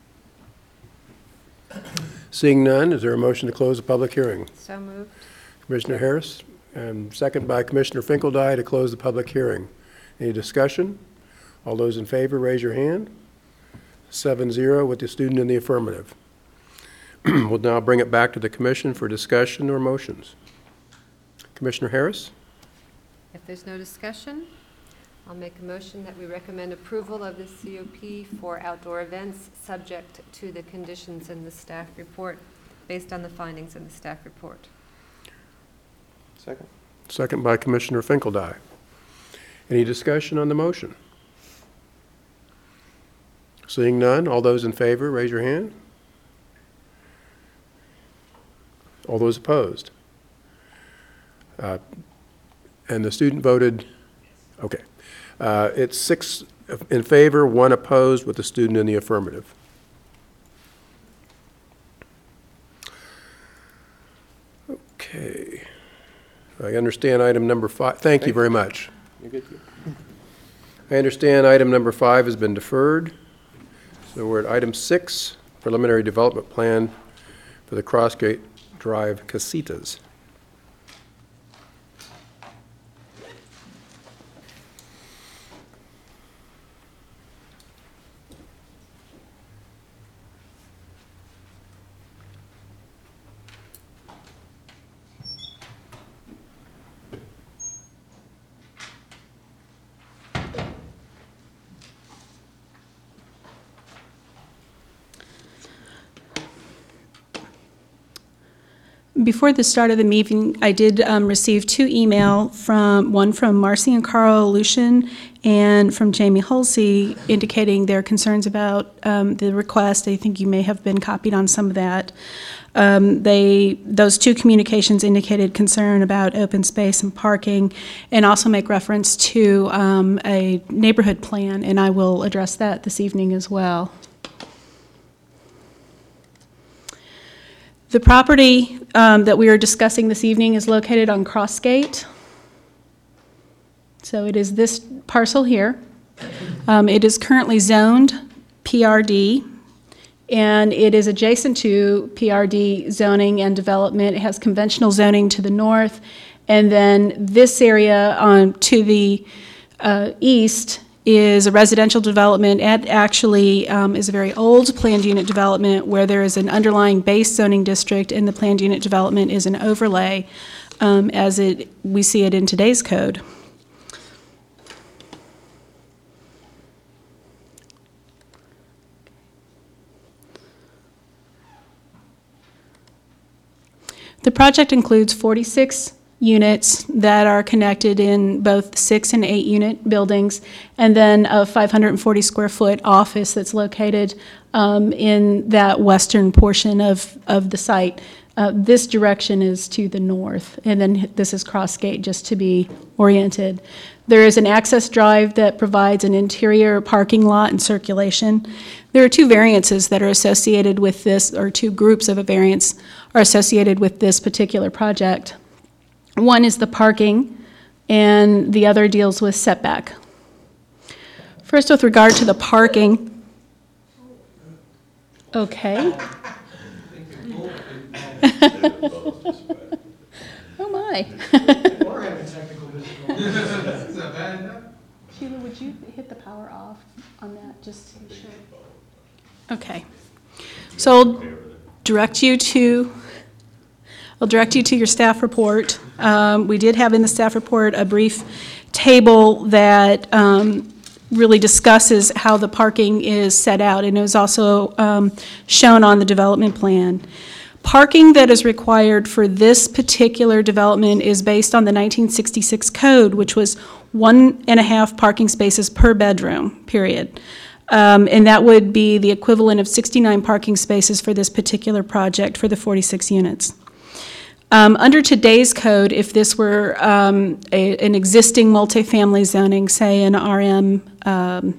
Seeing none, is there a motion to close the public hearing? So moved. Commissioner Harris, and second by Commissioner Finkeldye to close the public hearing. Any discussion? All those in favor, raise your hand. Seven zero with the student in the affirmative. We'll now bring it back to the commission for discussion or motions. Commissioner Harris? If there's no discussion, I'll make a motion that we recommend approval of the C O P for outdoor events, subject to the conditions in the staff report, based on the findings in the staff report. Second. Second by Commissioner Finkeldye. Any discussion on the motion? Seeing none, all those in favor, raise your hand. All those opposed? Uh, And the student voted, okay. Uh, It's six in favor, one opposed, with the student in the affirmative. Okay. I understand item number five. Thank you very much. I understand item number five has been deferred. So we're at item six, preliminary development plan for the Crossgate Drive Casitas. Before the start of the meeting, I did um, receive two email from, one from Marcy and Carl Lucian and from Jamie Hulsey, indicating their concerns about um, the request. I think you may have been copied on some of that. Um, they, those two communications indicated concern about open space and parking, and also make reference to um, a neighborhood plan, and I will address that this evening as well. The property um, that we are discussing this evening is located on Crossgate. So it is this parcel here. Um, it is currently zoned P R D, and it is adjacent to P R D zoning and development. It has conventional zoning to the north, and then this area on to the uh, east is a residential development. It actually um, is a very old planned unit development where there is an underlying base zoning district, and the planned unit development is an overlay um, as it we see it in today's code. The project includes forty-six units that are connected in both six and eight unit buildings, and then a five hundred forty square foot office that's located um, in that western portion of, of the site. Uh, this direction is to the north, and then this is Crossgate, just to be oriented. There is an access drive that provides an interior parking lot and circulation. There are two variances that are associated with this, or two groups of a variance are associated with this particular project. One is the parking, and the other deals with setback. First, with regard to the parking. Okay. Oh my. We're having technical difficulties. Is that bad enough? Sheila, would you hit the power off on that, just to be sure? Okay. So I'll direct you to, I'll direct you to your staff report. Um, we did have in the staff report a brief table that um, really discusses how the parking is set out, and it was also um, shown on the development plan. Parking that is required for this particular development is based on the nineteen sixty-six code, which was one and a half parking spaces per bedroom, period. Um, and that would be the equivalent of sixty-nine parking spaces for this particular project for the forty-six units. Um, under today's code, if this were um, a, an existing multifamily zoning, say an R M, um,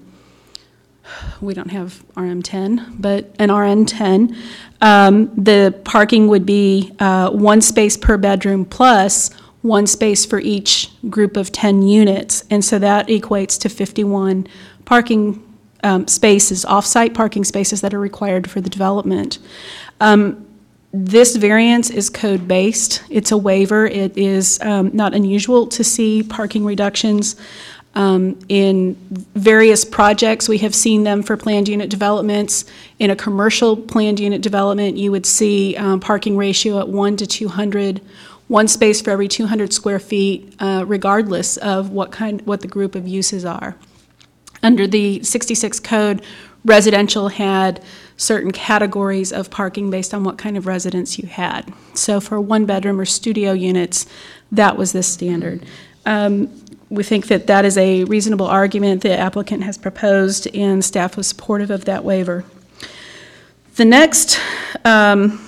we don't have R M ten, but an R N ten, um, the parking would be uh, one space per bedroom plus one space for each group of ten units. And so that equates to fifty-one parking um, spaces, off-site parking spaces that are required for the development. Um, This variance is code-based. It's a waiver. It is um, not unusual to see parking reductions um, in various projects. We have seen them for planned unit developments. In a commercial planned unit development, you would see um, parking ratio at one to two hundred, one space for every two hundred square feet, uh, regardless of what kind, what the group of uses are. Under the sixty-six code, residential had certain categories of parking based on what kind of residence you had. So for one-bedroom or studio units, that was the standard. Um, we think that that is a reasonable argument the applicant has proposed, and staff was supportive of that waiver. The next um,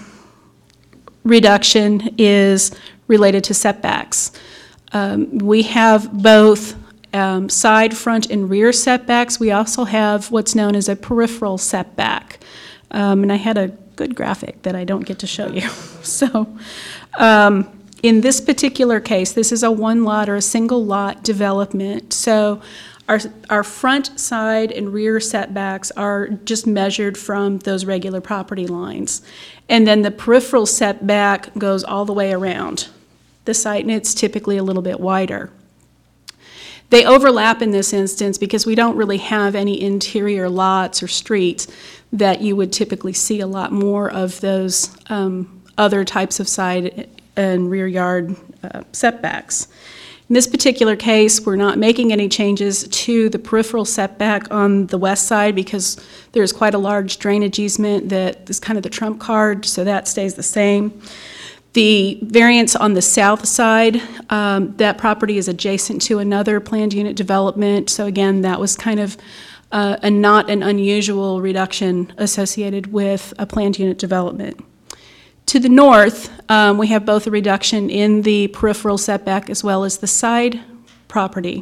reduction is related to setbacks. Um, we have both Um, side, front, and rear setbacks. We also have what's known as a peripheral setback. Um, and I had a good graphic that I don't get to show you. So um, in this particular case, this is a one lot or a single lot development. So our, our front, side, and rear setbacks are just measured from those regular property lines. And then the peripheral setback goes all the way around the site, and it's typically a little bit wider. They overlap in this instance because we don't really have any interior lots or streets that you would typically see a lot more of those um, other types of side and rear yard uh, setbacks. In this particular case, we're not making any changes to the peripheral setback on the west side because there's quite a large drainage easement that is kind of the trump card, so that stays the same. The variance on the south side, um, that property is adjacent to another planned unit development. So again, that was kind of uh, a not an unusual reduction associated with a planned unit development. To the north, um, we have both a reduction in the peripheral setback as well as the side property.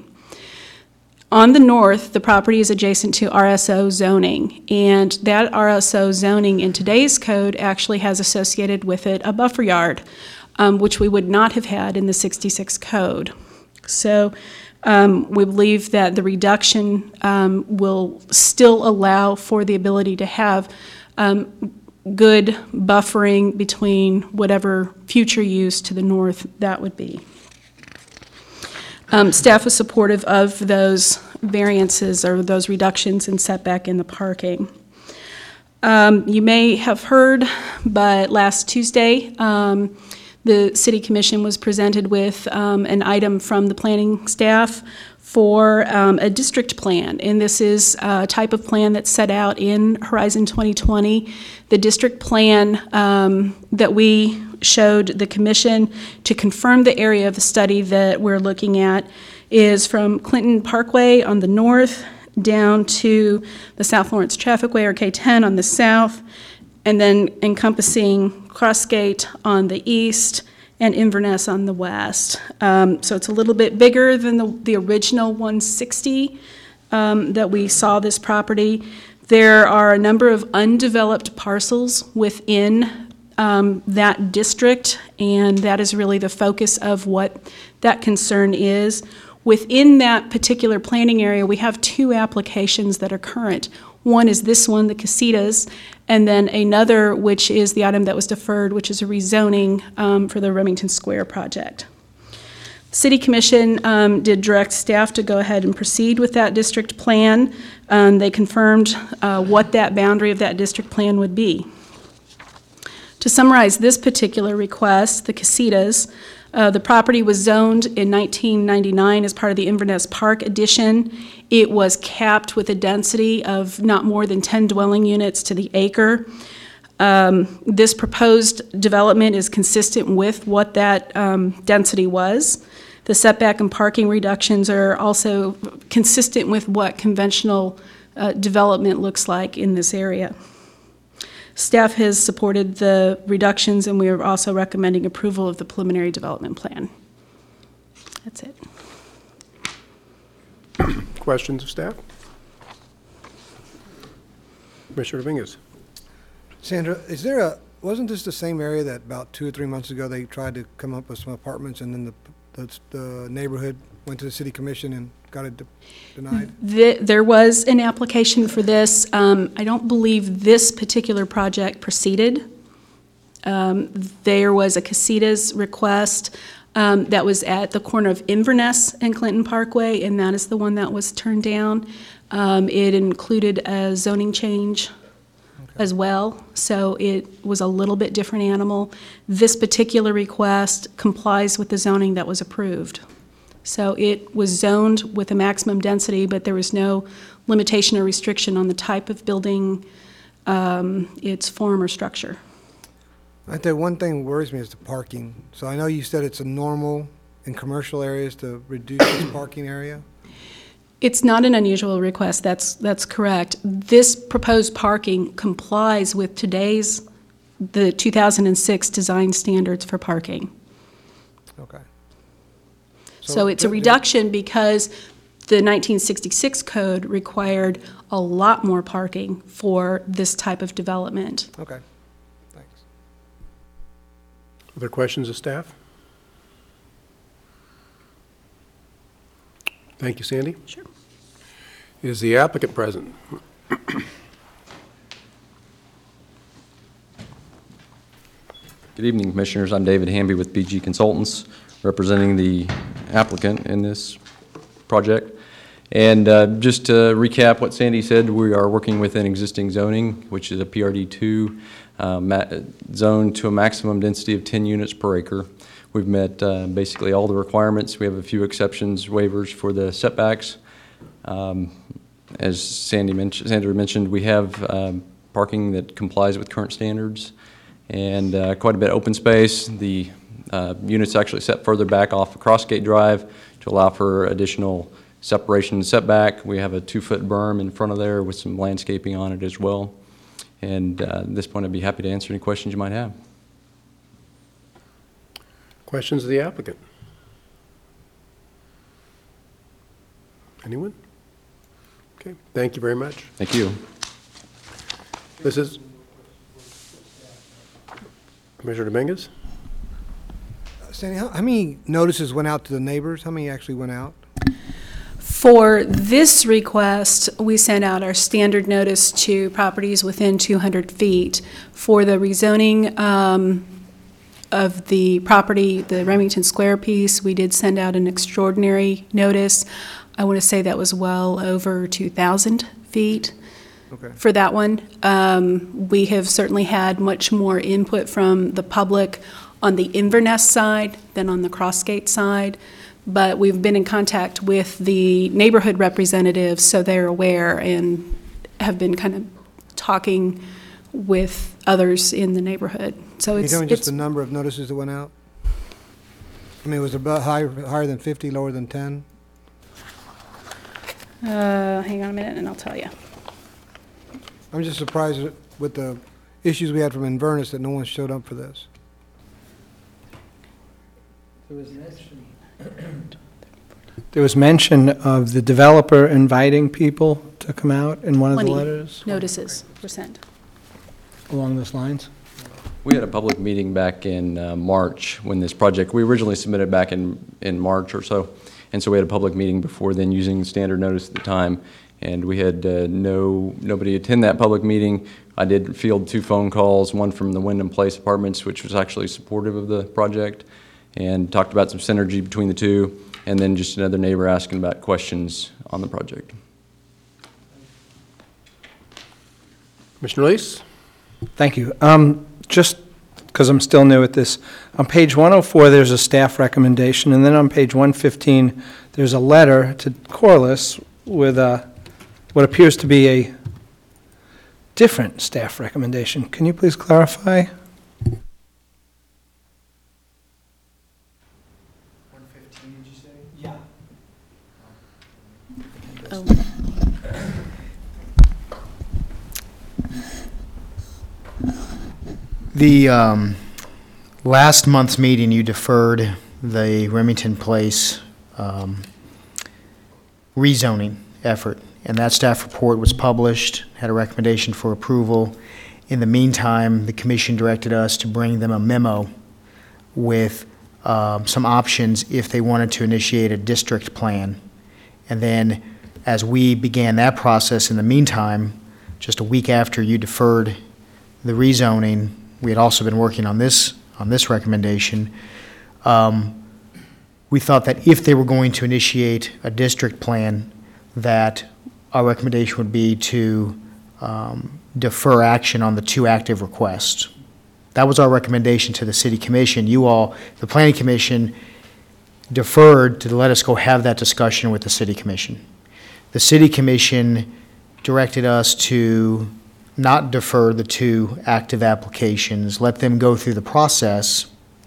On the north, the property is adjacent to R S O zoning, and that R S O zoning in today's code actually has associated with it a buffer yard, um, which we would not have had in the sixty-six code. So um, we believe that the reduction um, will still allow for the ability to have um, good buffering between whatever future use to the north that would be. Um, staff is supportive of those variances or those reductions in setback in the parking. Um, you may have heard, but last Tuesday, um, the City Commission was presented with um, an item from the planning staff for um, a district plan, and this is a type of plan that's set out in Horizon twenty twenty. The district plan um, that we showed the Commission to confirm the area of the study that we're looking at is from Clinton Parkway on the north down to the South Lawrence Trafficway, or K ten, on the south, and then encompassing Crossgate on the east and Inverness on the west. Um, so it's a little bit bigger than the, the original one sixty um, that we saw this property. There are a number of undeveloped parcels within um, that district, and that is really the focus of what that concern is. Within that particular planning area, we have two applications that are current. One is this one, the Casitas, and then another, which is the item that was deferred, which is a rezoning um, for the Remington Square project. City Commission um, did direct staff to go ahead and proceed with that district plan. Um, they confirmed uh, what that boundary of that district plan would be. To summarize this particular request, the Casitas, uh, the property was zoned in nineteen ninety-nine as part of the Inverness Park addition. It was capped with a density of not more than ten dwelling units to the acre. Um, This proposed development is consistent with what that um, density was. The setback and parking reductions are also consistent with what conventional uh, development looks like in this area. Staff has supported the reductions, and we are also recommending approval of the preliminary development plan. That's it. Questions of staff? Commissioner Dominguez. Sandra, is there a, wasn't this the same area that about two or three months ago, they tried to come up with some apartments, and then the, the, the neighborhood went to the city commission and got it de- denied? The- There was an application for this. Um, I don't believe this particular project proceeded. Um, There was a Casitas request um, that was at the corner of Inverness and Clinton Parkway, and that is the one that was turned down. Um, It included a zoning change as well, so it was a little bit different animal. This particular request complies with the zoning that was approved. So it was zoned with a maximum density, but there was no limitation or restriction on the type of building, um, its form or structure. I think one thing that worries me is the parking. So I know you said it's a normal in commercial areas to reduce this parking area. It's not an unusual request, that's, that's correct. This proposed parking complies with today's, the two thousand six design standards for parking. Okay. So it's a reduction because the nineteen sixty-six code required a lot more parking for this type of development. Okay, thanks. Other questions of staff? Thank you, Sandy. Sure. Is the applicant present? Good evening, Commissioners. I'm David Hamby with B G Consultants, representing the applicant in this project. And uh, just to recap what Sandy said, we are working within existing zoning, which is a P R D two uh, zone to a maximum density of ten units per acre. We've met uh, basically all the requirements. We have a few exceptions, waivers for the setbacks. Um, as Sandy mentioned, Sandra mentioned, we have um, parking that complies with current standards and uh, quite a bit of open space. The uh, units actually set further back off of Crossgate Drive to allow for additional separation and setback. We have a two-foot berm in front of there with some landscaping on it as well. And uh, at this point, I'd be happy to answer any questions you might have. Questions of the applicant? Anyone? Okay, thank you very much. Thank you. This is Commissioner Dominguez. Uh, Sandy, how, how many notices went out to the neighbors? How many actually went out? For this request, we sent out our standard notice to properties within two hundred feet. For the rezoning um, of the property, the Remington Square piece, we did send out an extraordinary notice. I want to say that was well over two thousand feet. Okay. For that one. Um, we have certainly had much more input from the public on the Inverness side than on the Crossgate side, but we've been in contact with the neighborhood representatives, so they're aware and have been kind of talking with others in the neighborhood. So Can you it's, tell me just it's the number of notices that went out? I mean, was it about higher, higher than fifty, lower than ten? uh, hang on a minute and I'll tell you. I'm just surprised with the issues we had from Inverness that no one showed up for this. There was mention, there was mention of the developer inviting people to come out in one of the twenty letters notices were sent. along those lines. We had a public meeting back in uh, March when this project, we originally submitted back in, in March or so. And so we had a public meeting before then using standard notice at the time. And we had uh, no nobody attend that public meeting. I did field two phone calls, one from the Wyndham Place Apartments, which was actually supportive of the project, and talked about some synergy between the two, and then just another neighbor asking about questions on the project. Commissioner Leese? Thank you. Um, just because I'm still new at this, on page one oh four, there's a staff recommendation, and then on page one fifteen, there's a letter to Corliss with a, what appears to be a different staff recommendation. Can you please clarify? one fifteen, did you say? Yeah. The um, last month's meeting, you deferred the Remington Place um, rezoning effort, and that staff report was published, had a recommendation for approval. In the meantime, the commission directed us to bring them a memo with um, some options if they wanted to initiate a district plan. And then, as we began that process in the meantime, just a week after you deferred the rezoning, we had also been working on this on this recommendation. Um, we thought that if they were going to initiate a district plan, that our recommendation would be to um, defer action on the two active requests. That was our recommendation to the City Commission. You all, the Planning Commission, deferred to let us go have that discussion with the City Commission. The City Commission directed us to not defer the two active applications, let them go through the process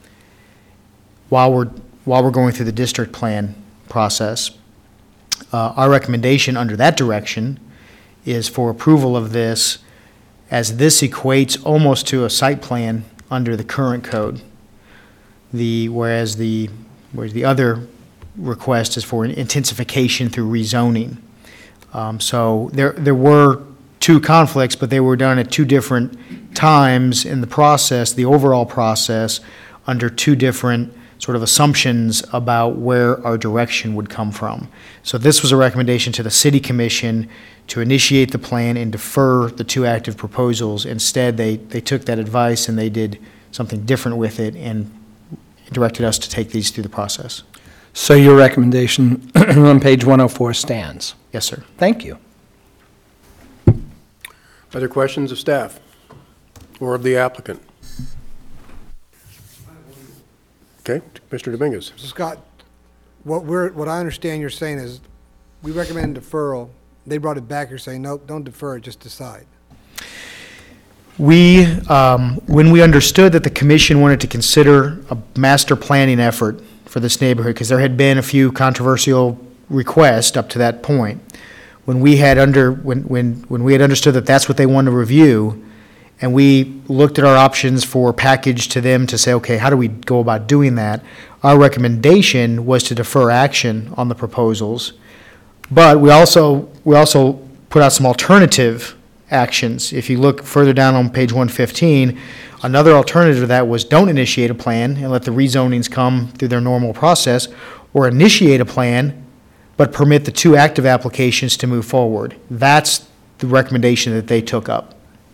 while we're, while we're going through the district plan process. Uh, our recommendation under that direction is for approval of this, as this equates almost to a site plan under the current code. The, whereas the, whereas the other request is for an intensification through rezoning. Um, so there, there were two conflicts, but they were done at two different times in the process, the overall process, under two different sort of assumptions about where our direction would come from. So this was a recommendation to the City Commission to initiate the plan and defer the two active proposals. Instead, they, they took that advice and they did something different with it and directed us to take these through the process. So your recommendation on page one oh four stands? Yes, sir. Thank you. Other questions of staff or of the applicant? Okay, Commissioner Dominguez. So Scott, what we're, what I understand you're saying is, we recommend deferral. They brought it back, you're saying, nope, don't defer it, just decide. We, um, when we understood that the commission wanted to consider a master planning effort for this neighborhood, because there had been a few controversial requests up to that point, when we had under, when, when, when we had understood that that's what they wanted to review, and we looked at our options for package to them to say, okay, how do we go about doing that? Our recommendation was to defer action on the proposals, but we also, we also put out some alternative actions. If you look further down on page one fifteen, another alternative to that was don't initiate a plan and let the rezonings come through their normal process, or initiate a plan but permit the two active applications to move forward. That's the recommendation that they took up.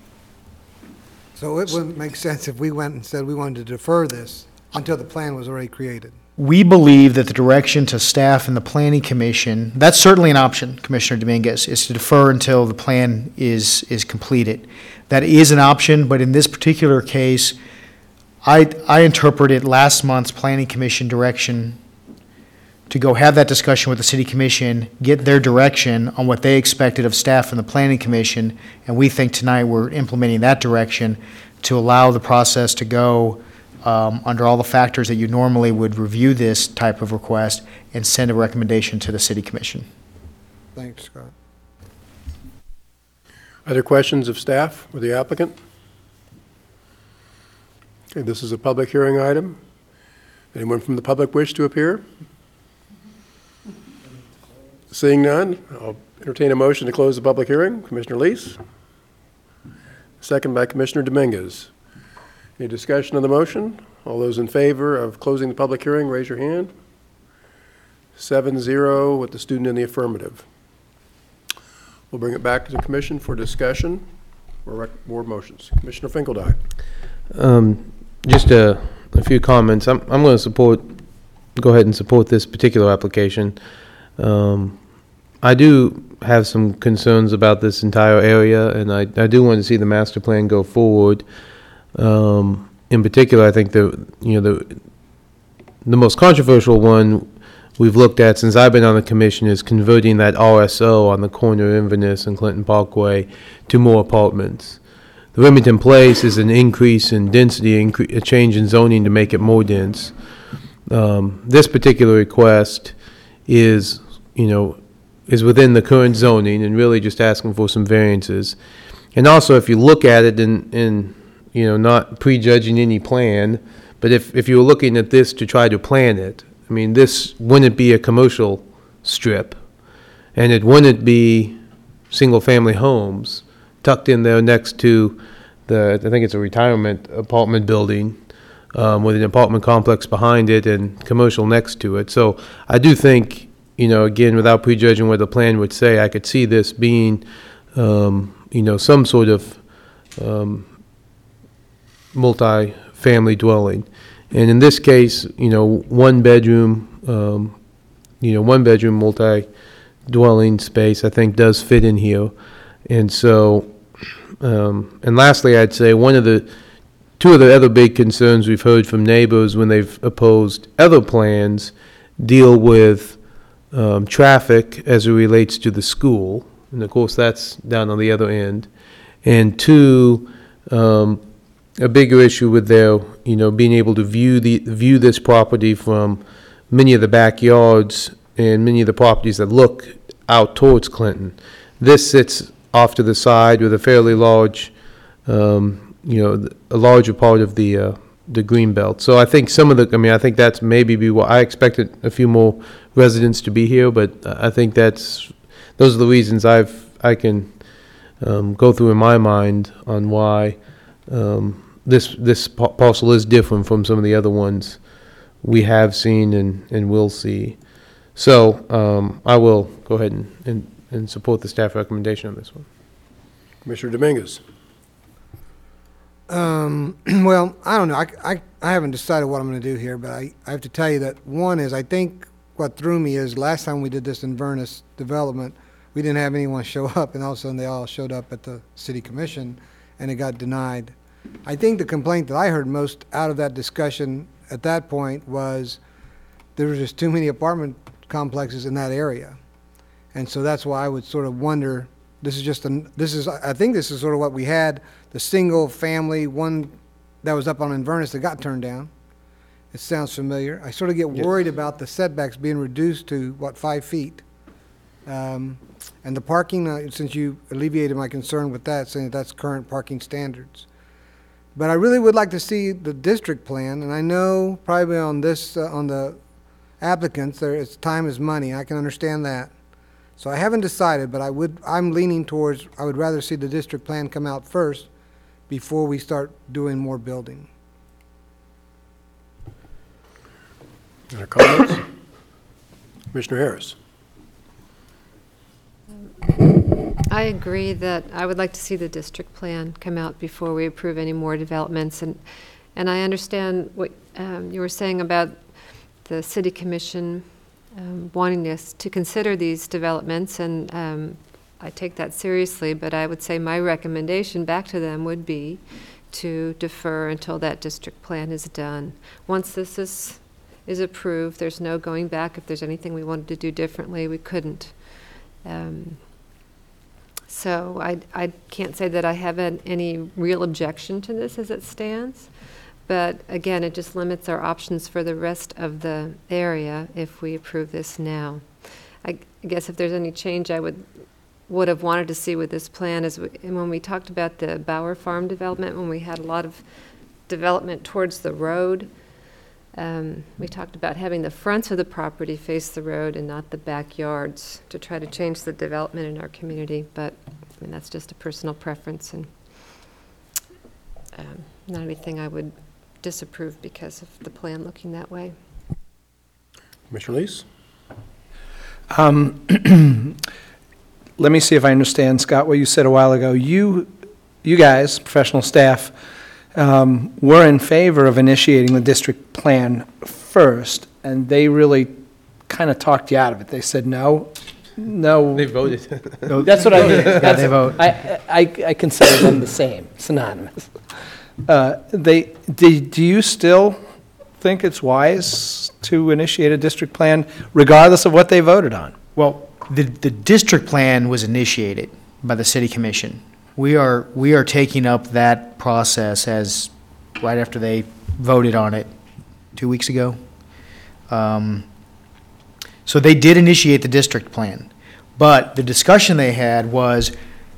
So it wouldn't make sense if we went and said we wanted to defer this until the plan was already created. We believe that the direction to staff and the Planning Commission, that's certainly an option, Commissioner Dominguez, is to defer until the plan is, is completed. That is an option, but in this particular case, I, I interpreted last month's Planning Commission direction to go have that discussion with the City Commission, get their direction on what they expected of staff and the Planning Commission, and we think tonight we're implementing that direction to allow the process to go um, under all the factors that you normally would review this type of request and send a recommendation to the City Commission. Thanks, Scott. Other questions of staff or the applicant? Okay, this is a public hearing item. Anyone from the public wish to appear? Seeing none, I'll entertain a motion to close the public hearing. Commissioner Lees. Second by Commissioner Dominguez. Any discussion on the motion? All those in favor of closing the public hearing, raise your hand. Seven zero with the student in the affirmative. We'll bring it back to the commission for discussion or board motions. Commissioner Finkeldine. Um, just a, a few comments. I'm, I'm going to support, go ahead and support this particular application. Um, I do have some concerns about this entire area, and I, I do want to see the master plan go forward. Um, in particular, I think the, you know, the, the most controversial one we've looked at since I've been on the commission is converting that R S O on the corner of Inverness and Clinton Parkway to more apartments. The Remington Place is an increase in density, incre- a change in zoning to make it more dense. Um, this particular request is, you know, is within the current zoning and really just asking for some variances. And also, if you look at it in, in you know, not prejudging any plan, but if, if you were looking at this to try to plan it, I mean, this wouldn't be a commercial strip, and it wouldn't be single-family homes tucked in there next to the, I think it's a retirement apartment building, um, with an apartment complex behind it and commercial next to it. So I do think, you know, again, without prejudging what the plan would say, I could see this being, um, you know, some sort of um, multi-family dwelling. And in this case, you know, one bedroom, um, you know, one bedroom multi-dwelling space, I think does fit in here. And so, um, and lastly, I'd say one of the, two of the other big concerns we've heard from neighbors when they've opposed other plans deal with um, traffic as it relates to the school. And of course, that's down on the other end. And two, um, a bigger issue with their, you know, being able to view the, view this property from many of the backyards and many of the properties that look out towards Clinton. This sits off to the side with a fairly large, um, you know, a larger part of the, uh, the green belt. So I think some of the, I mean, I think that's maybe be what, I expected a few more residents to be here, but I think that's, those are the reasons I've, I can um, go through in my mind on why um, this this pa- parcel is different from some of the other ones we have seen and, and will see. So um, I will go ahead and, and, and support the staff recommendation on this one. Commissioner Dominguez. Um, well, I don't know. I, I, I haven't decided what I'm going to do here, but I, I have to tell you that one is I think what threw me is last time we did this Inverness development, we didn't have anyone show up, and all of a sudden they all showed up at the city commission, and it got denied. I think the complaint that I heard most out of that discussion at that point was there were just too many apartment complexes in that area. And so that's why I would sort of wonder, this is just, an, this is, I think this is sort of what we had, the single family, one that was up on Inverness that got turned down. It sounds familiar. I sort of get worried about the setbacks being reduced to, what, five feet. Um, and the parking, uh, since you alleviated my concern with that, saying that that's current parking standards. But I really would like to see the district plan, and I know probably on this, uh, on the applicants, there is, time is money. I can understand that. So I haven't decided, but I would, I'm leaning towards, I would rather see the district plan come out first before we start doing more building. Other comments? Commissioner Harris. I agree that I would like to see the district plan come out before we approve any more developments. And, and I understand what um, you were saying about the city commission um, wanting us to consider these developments, and um, I take that seriously, but I would say my recommendation back to them would be to defer until that district plan is done. Once this is, is approved, there's no going back. If there's anything we wanted to do differently, we couldn't. Um, So I, I can't say that I have an, any real objection to this as it stands, but again, it just limits our options for the rest of the area if we approve this now. I, I guess if there's any change I would would have wanted to see with this plan is we, and when we talked about the Bauer Farm development, when we had a lot of development towards the road, Um, we talked about having the fronts of the property face the road and not the backyards to try to change the development in our community, but I mean, that's just a personal preference and um, not anything I would disapprove because of the plan looking that way. Commissioner Lees? Um, let me see if I understand, Scott, what you said a while ago. You, you guys, professional staff, Um, we're in favor of initiating the district plan first, and they really kind of talked you out of it. They said no, no. They voted. No, that's what I mean. Yeah, That's, they vote. I, I, I consider them the same, synonymous. Uh, they, do, do you still think it's wise to initiate a district plan regardless of what they voted on? Well, the, the district plan was initiated by the city commission. We are, we are taking up that process as, right after they voted on it two weeks ago. Um, So they did initiate the district plan, but the discussion they had was,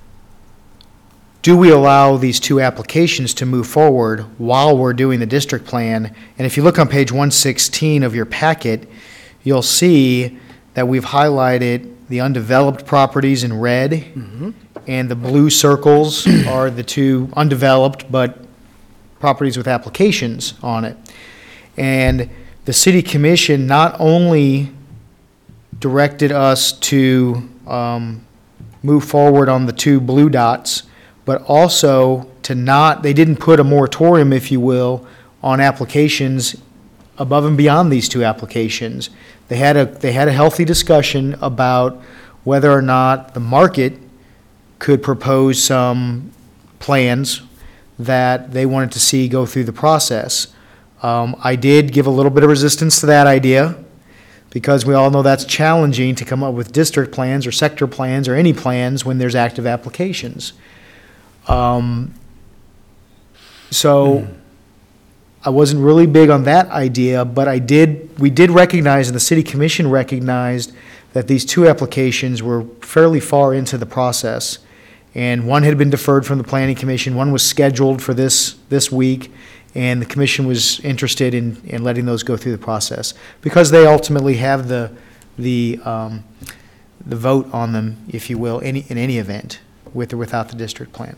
do we allow these two applications to move forward while we're doing the district plan? And if you look on page one sixteen of your packet, you'll see that we've highlighted the undeveloped properties in red, Mm-hmm. and the blue circles are the two undeveloped but properties with applications on it. And the city commission not only directed us to um, move forward on the two blue dots, but also to not, they didn't put a moratorium, if you will, on applications above and beyond these two applications. They had a, they had a healthy discussion about whether or not the market could propose some plans that they wanted to see go through the process. Um, I did give a little bit of resistance to that idea, because we all know that's challenging to come up with district plans or sector plans or any plans when there's active applications. Um, so I wasn't really big on that idea, but I did, we did recognize, and the city commission recognized, that these two applications were fairly far into the process. And one had been deferred from the planning commission, one was scheduled for this, this week, and the commission was interested in, in letting those go through the process, because they ultimately have the, the, um, the vote on them, if you will, any, in any event, with or without the district plan.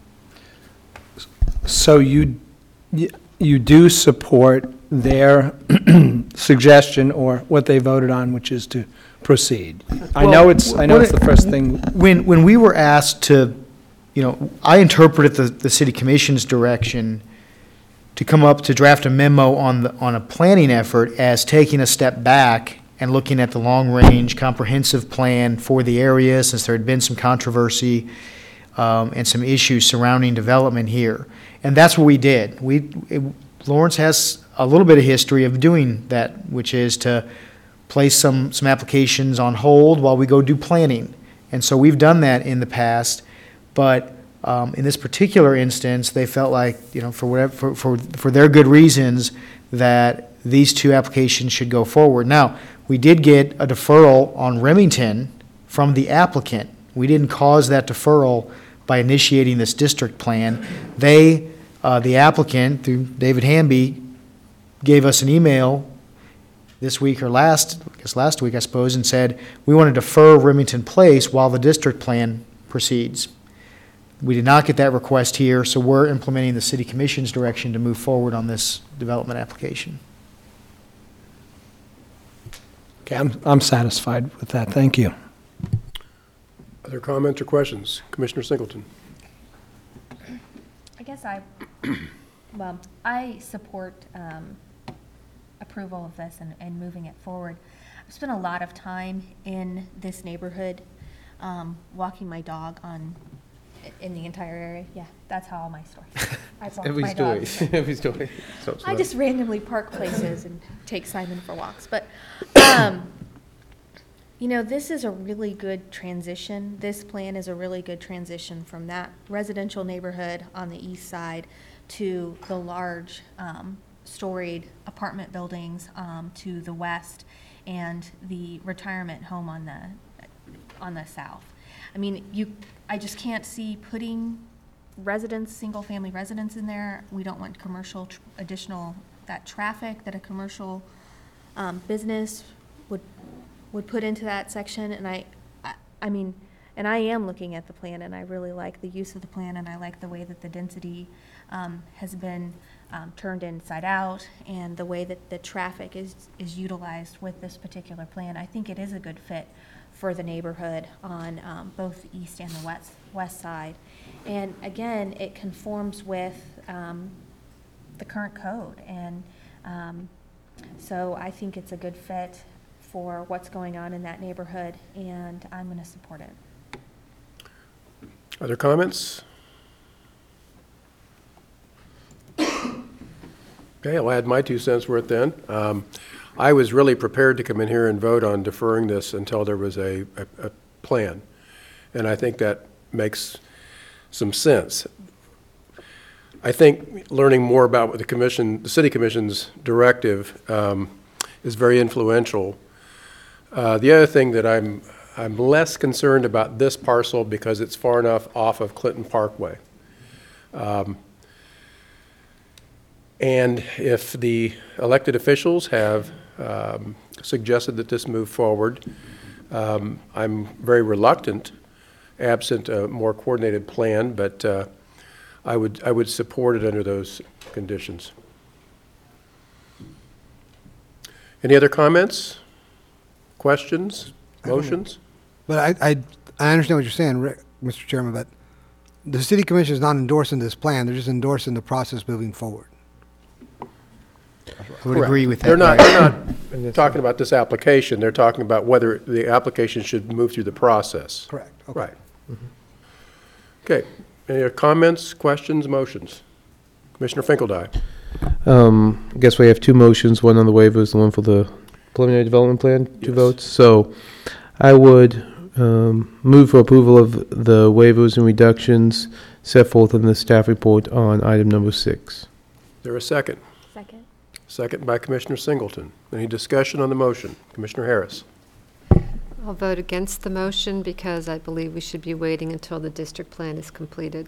So you, you do support their suggestion or what they voted on, which is to proceed? I know it's, I know it's the first thing. When, when we were asked to, you know, I interpreted the, the city commission's direction to come up to draft a memo on the, on a planning effort as taking a step back and looking at the long-range comprehensive plan for the area, since there had been some controversy um, and some issues surrounding development here. And that's what we did. We, it, Lawrence has a little bit of history of doing that, which is to place some, some applications on hold while we go do planning. And so we've done that in the past, but Um, in this particular instance, they felt like, you know, for whatever, for, for, for their good reasons, that these two applications should go forward. Now, we did get a deferral on Remington from the applicant. We didn't cause that deferral by initiating this district plan. They, uh, the applicant, through David Hamby, gave us an email this week or last, I guess last week, I suppose, and said, we want to defer Remington Place while the district plan proceeds. We did not get that request here, so we're implementing the city commission's direction to move forward on this development application. Okay, I'm, I'm satisfied with that. Thank you. Other comments or questions? Commissioner Singleton. I guess I, well, I support um, approval of this and, and moving it forward. I've spent a lot of time in this neighborhood, um, walking my dog on in the entire area. Yeah, that's how all my stories. I walk Every my story, dog. every story. So- so I that- just randomly park places and take Simon for walks. But, um, you know, this is a really good transition. This plan is a really good transition from that residential neighborhood on the east side to the large um, storied apartment buildings um, to the west and the retirement home on the on the south. I mean, you, I just can't see putting residents, single-family residents in there. We don't want commercial, tr- additional, that traffic that a commercial um, business would, would put into that section. And I, I, I mean, and I am looking at the plan, and I really like the use of the plan, and I like the way that the density um, has been um, turned inside out, and the way that the traffic is, is utilized with this particular plan. I think it is a good fit for the neighborhood on um, both the east and the west, west side. And again, it conforms with um, the current code. And um, so I think it's a good fit for what's going on in that neighborhood, and I'm going to support it. Other comments? Okay, I'll add my two cents worth then. Um, I was really prepared to come in here and vote on deferring this until there was a, a, a plan. And I think that makes some sense. I think learning more about what the commission, the city commission's directive um, is very influential. Uh, the other thing that I'm, I'm less concerned about this parcel because it's far enough off of Clinton Parkway. Um, And if the elected officials have um, suggested that this move forward, um, I'm very reluctant, absent a more coordinated plan, but uh, I would I would support it under those conditions. Any other comments, questions, motions? But I, I, I understand what you're saying, Rick, Mister Chairman, but the city commission is not endorsing this plan. They're just endorsing the process moving forward. I would agree with that. They're not, Right. they're not talking about this application. They're talking about whether the application should move through the process. Correct. Okay. Right. Okay. Any other comments, questions, motions? Commissioner Finkeldye. Um, I guess we have two motions, one on the waivers, the one for the preliminary development plan, two Yes. votes. So I would um, move for approval of the waivers and reductions set forth in the staff report on item number six. Is there a second? Second. Second by Commissioner Singleton. Any discussion on the motion? Commissioner Harris. I'll vote against the motion because I believe we should be waiting until the district plan is completed.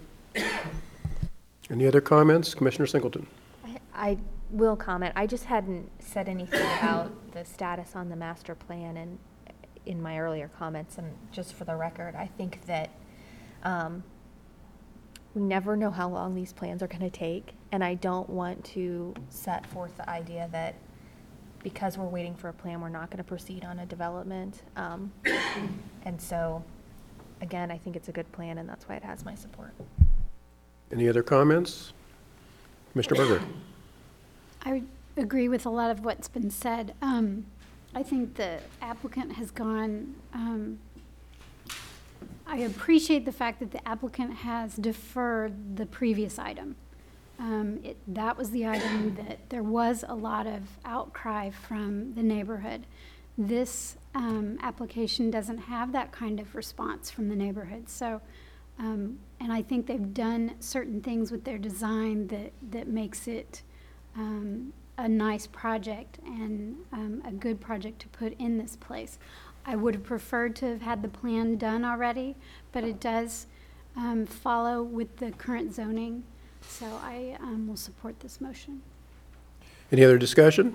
Any other comments? Commissioner Singleton. I, I will comment. I just hadn't said anything about the status on the master plan and in my earlier comments, and just for the record, I think that um, we never know how long these plans are going to take, and I don't want to set forth the idea that because we're waiting for a plan, we're not going to proceed on a development. Um, and so, again, I think it's a good plan, and that's why it has my support. Any other comments? Commissioner Berger. I would agree with a lot of what's been said. Um, I think the applicant has gone, um, I appreciate the fact that the applicant has deferred the previous item. Um, it, that was the item that there was a lot of outcry from the neighborhood. This um, application doesn't have that kind of response from the neighborhood. So, um, and I think they've done certain things with their design that, that makes it um, a nice project and um, a good project to put in this place. I would have preferred to have had the plan done already, but it does um, follow with the current zoning. So I um, will support this motion. Any other discussion?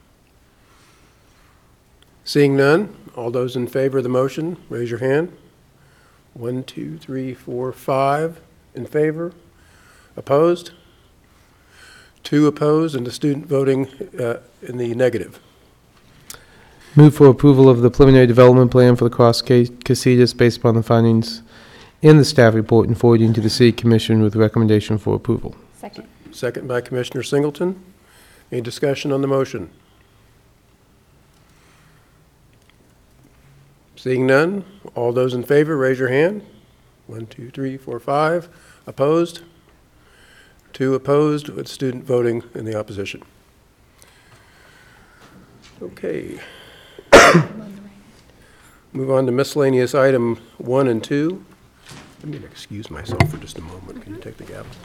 Seeing none, all those in favor of the motion, raise your hand. One, two, three, four, five in favor. Opposed? Two opposed, and the student voting uh, in the negative. Move for approval of the preliminary development plan for the Cross Ca- Casitas based upon the findings in the staff report and forwarding to the City Commission with recommendation for approval. Second. Second by Commissioner Singleton. Any discussion on the motion? Seeing none, all those in favor, raise your hand. One, two, three, four, five. Opposed? Two opposed, with student voting in the opposition. Okay. Move on to miscellaneous item one and two. Let me excuse myself for just a moment. Can you take the gavel?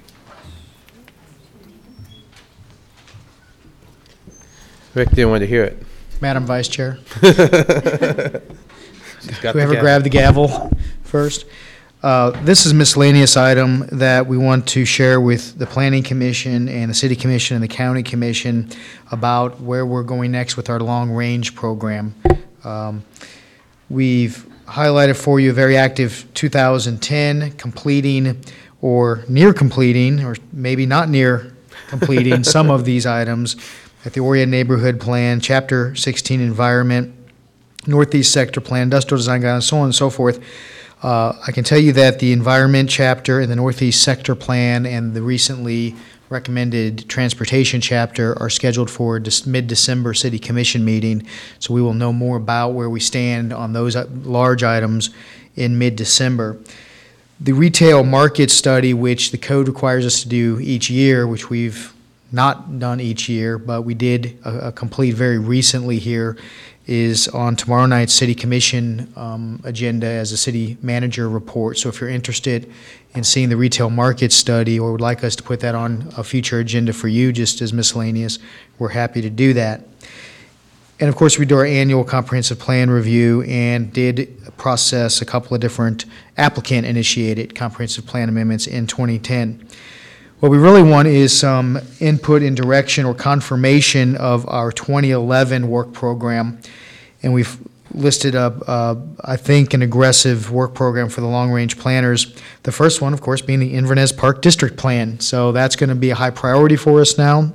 Rick didn't want to hear it. Madam Vice Chair. She's got the Whoever gavel. grabbed the gavel first. Uh, This is miscellaneous item that we want to share with the Planning Commission and the City Commission and the County Commission about where we're going next with our long-range program. Um, We've highlighted for you a very active two thousand ten, completing or near completing, or maybe not near completing some of these items at the Oriented Neighborhood Plan, Chapter sixteen Environment, Northeast Sector Plan, Industrial Design Guidelines, so on and so forth. Uh, I can tell you that the Environment Chapter and the Northeast Sector Plan and the recently recommended Transportation Chapter are scheduled for a mid-December City Commission meeting, so we will know more about where we stand on those large items in mid-December. The retail market study, which the code requires us to do each year, which we've not done each year, but we did a, a complete very recently here, is on tomorrow night's City Commission um, agenda as a city manager report. So if you're interested in seeing the retail market study or would like us to put that on a future agenda for you just as miscellaneous, we're happy to do that. And of course, we do our annual comprehensive plan review and did process a couple of different applicant-initiated comprehensive plan amendments in twenty ten. What we really want is some input and direction or confirmation of our twenty eleven work program. And we've listed up, uh, I think, an aggressive work program for the long-range planners. The first one, of course, being the Inverness Park District Plan. So that's going to be a high priority for us now.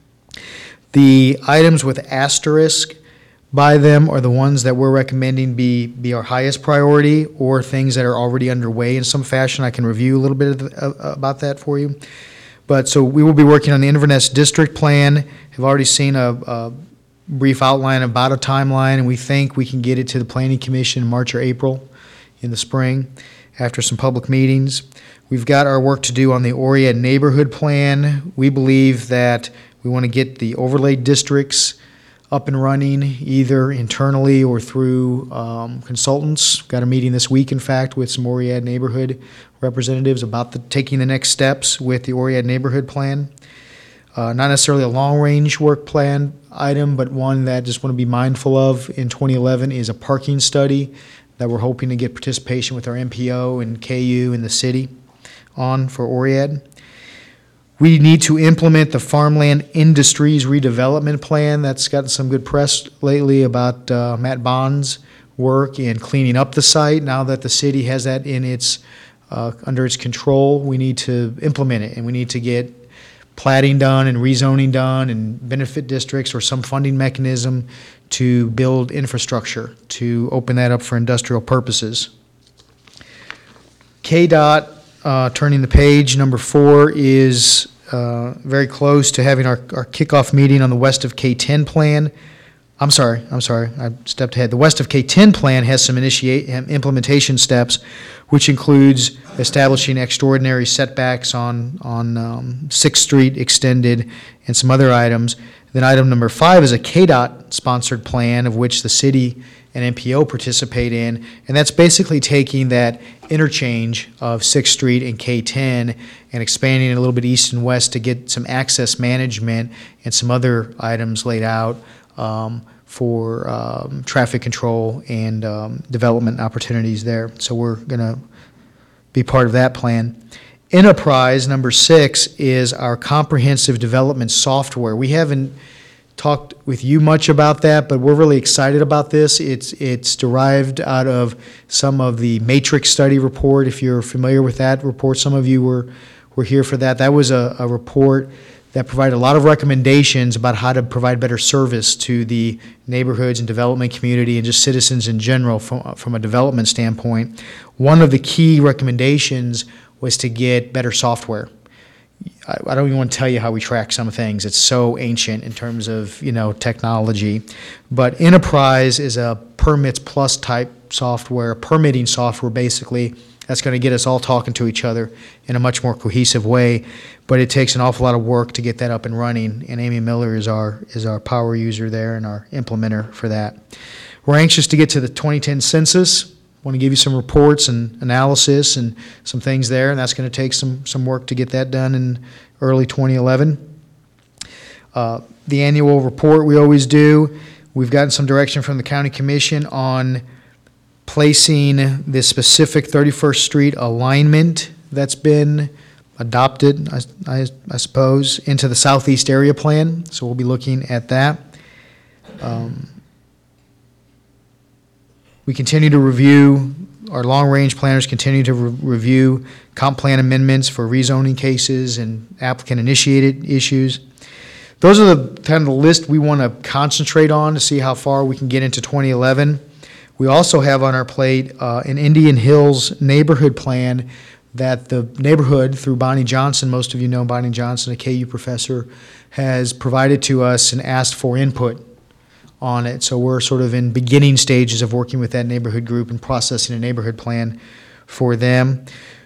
The items with asterisk by them are the ones that we're recommending be, be our highest priority, or things that are already underway in some fashion. I can review a little bit of the, uh, about that for you. But so we will be working on the Inverness District Plan. Have already seen a, a brief outline about a timeline, and we think we can get it to the Planning Commission in March or April in the spring after some public meetings. We've got our work to do on the Oriad Neighborhood Plan. We believe that we want to get the overlay districts up and running, either internally or through um, consultants. Got a meeting this week, in fact, with some Oriad neighborhood representatives about the, taking the next steps with the Oriad Neighborhood Plan. Uh, not necessarily a long-range work plan item, but one that I just want to be mindful of in twenty eleven is a parking study that we're hoping to get participation with our M P O and K U and the city on for Oriad. We need to implement the Farmland Industries Redevelopment Plan. That's gotten some good press lately about uh, Matt Bond's work in cleaning up the site. Now that the city has that in its uh, under its control, we need to implement it, and we need to get platting done and rezoning done and benefit districts or some funding mechanism to build infrastructure to open that up for industrial purposes. K DOT, uh, turning the page, number four is uh, very close to having our, our kickoff meeting on the West of K ten plan. I'm sorry, I'm sorry, I stepped ahead. The West of K ten plan has some initiate implementation steps, which includes establishing extraordinary setbacks on, on um, sixth Street extended and some other items. Then item number five is a K DOT sponsored plan, of which the city and M P O participate in, and that's basically taking that interchange of sixth Street and K ten and expanding it a little bit east and west to get some access management and some other items laid out um, for um, traffic control and um, development opportunities there. So we're going to be part of that plan. Enterprise, number six, is our comprehensive development software. We haven't talked with you much about that, but we're really excited about this. It's it's derived out of some of the Matrix study report. If you're familiar with that report, some of you were, were here for that. That was a, a report that provided a lot of recommendations about how to provide better service to the neighborhoods and development community and just citizens in general from, from a development standpoint. One of the key recommendations was to get better software. I, I don't even want to tell you how we track some things. It's so ancient in terms of, you know, technology. But Enterprise is a permits plus type software, permitting software basically, that's going to get us all talking to each other in a much more cohesive way. But it takes an awful lot of work to get that up and running, and Amy Miller is our is our power user there and our implementer for that. We're anxious to get to the twenty ten census. Want to give you some reports and analysis and some things there, and that's going to take some some work to get that done in early twenty eleven. Uh, the annual report we always do. We've gotten some direction from the County Commission on placing the specific thirty-first Street alignment that's been adopted, I, I, I suppose, into the Southeast Area Plan. So we'll be looking at that. Um, we continue to review, our long-range planners continue to re review comp plan amendments for rezoning cases and applicant-initiated issues. Those are the kind of the list we want to concentrate on to see how far we can get into twenty eleven. We also have on our plate uh, an Indian Hills neighborhood plan that the neighborhood, through Bonnie Johnson, most of you know Bonnie Johnson, a K U professor, has provided to us and asked for input on it. So we're sort of in beginning stages of working with that neighborhood group and processing a neighborhood plan for them.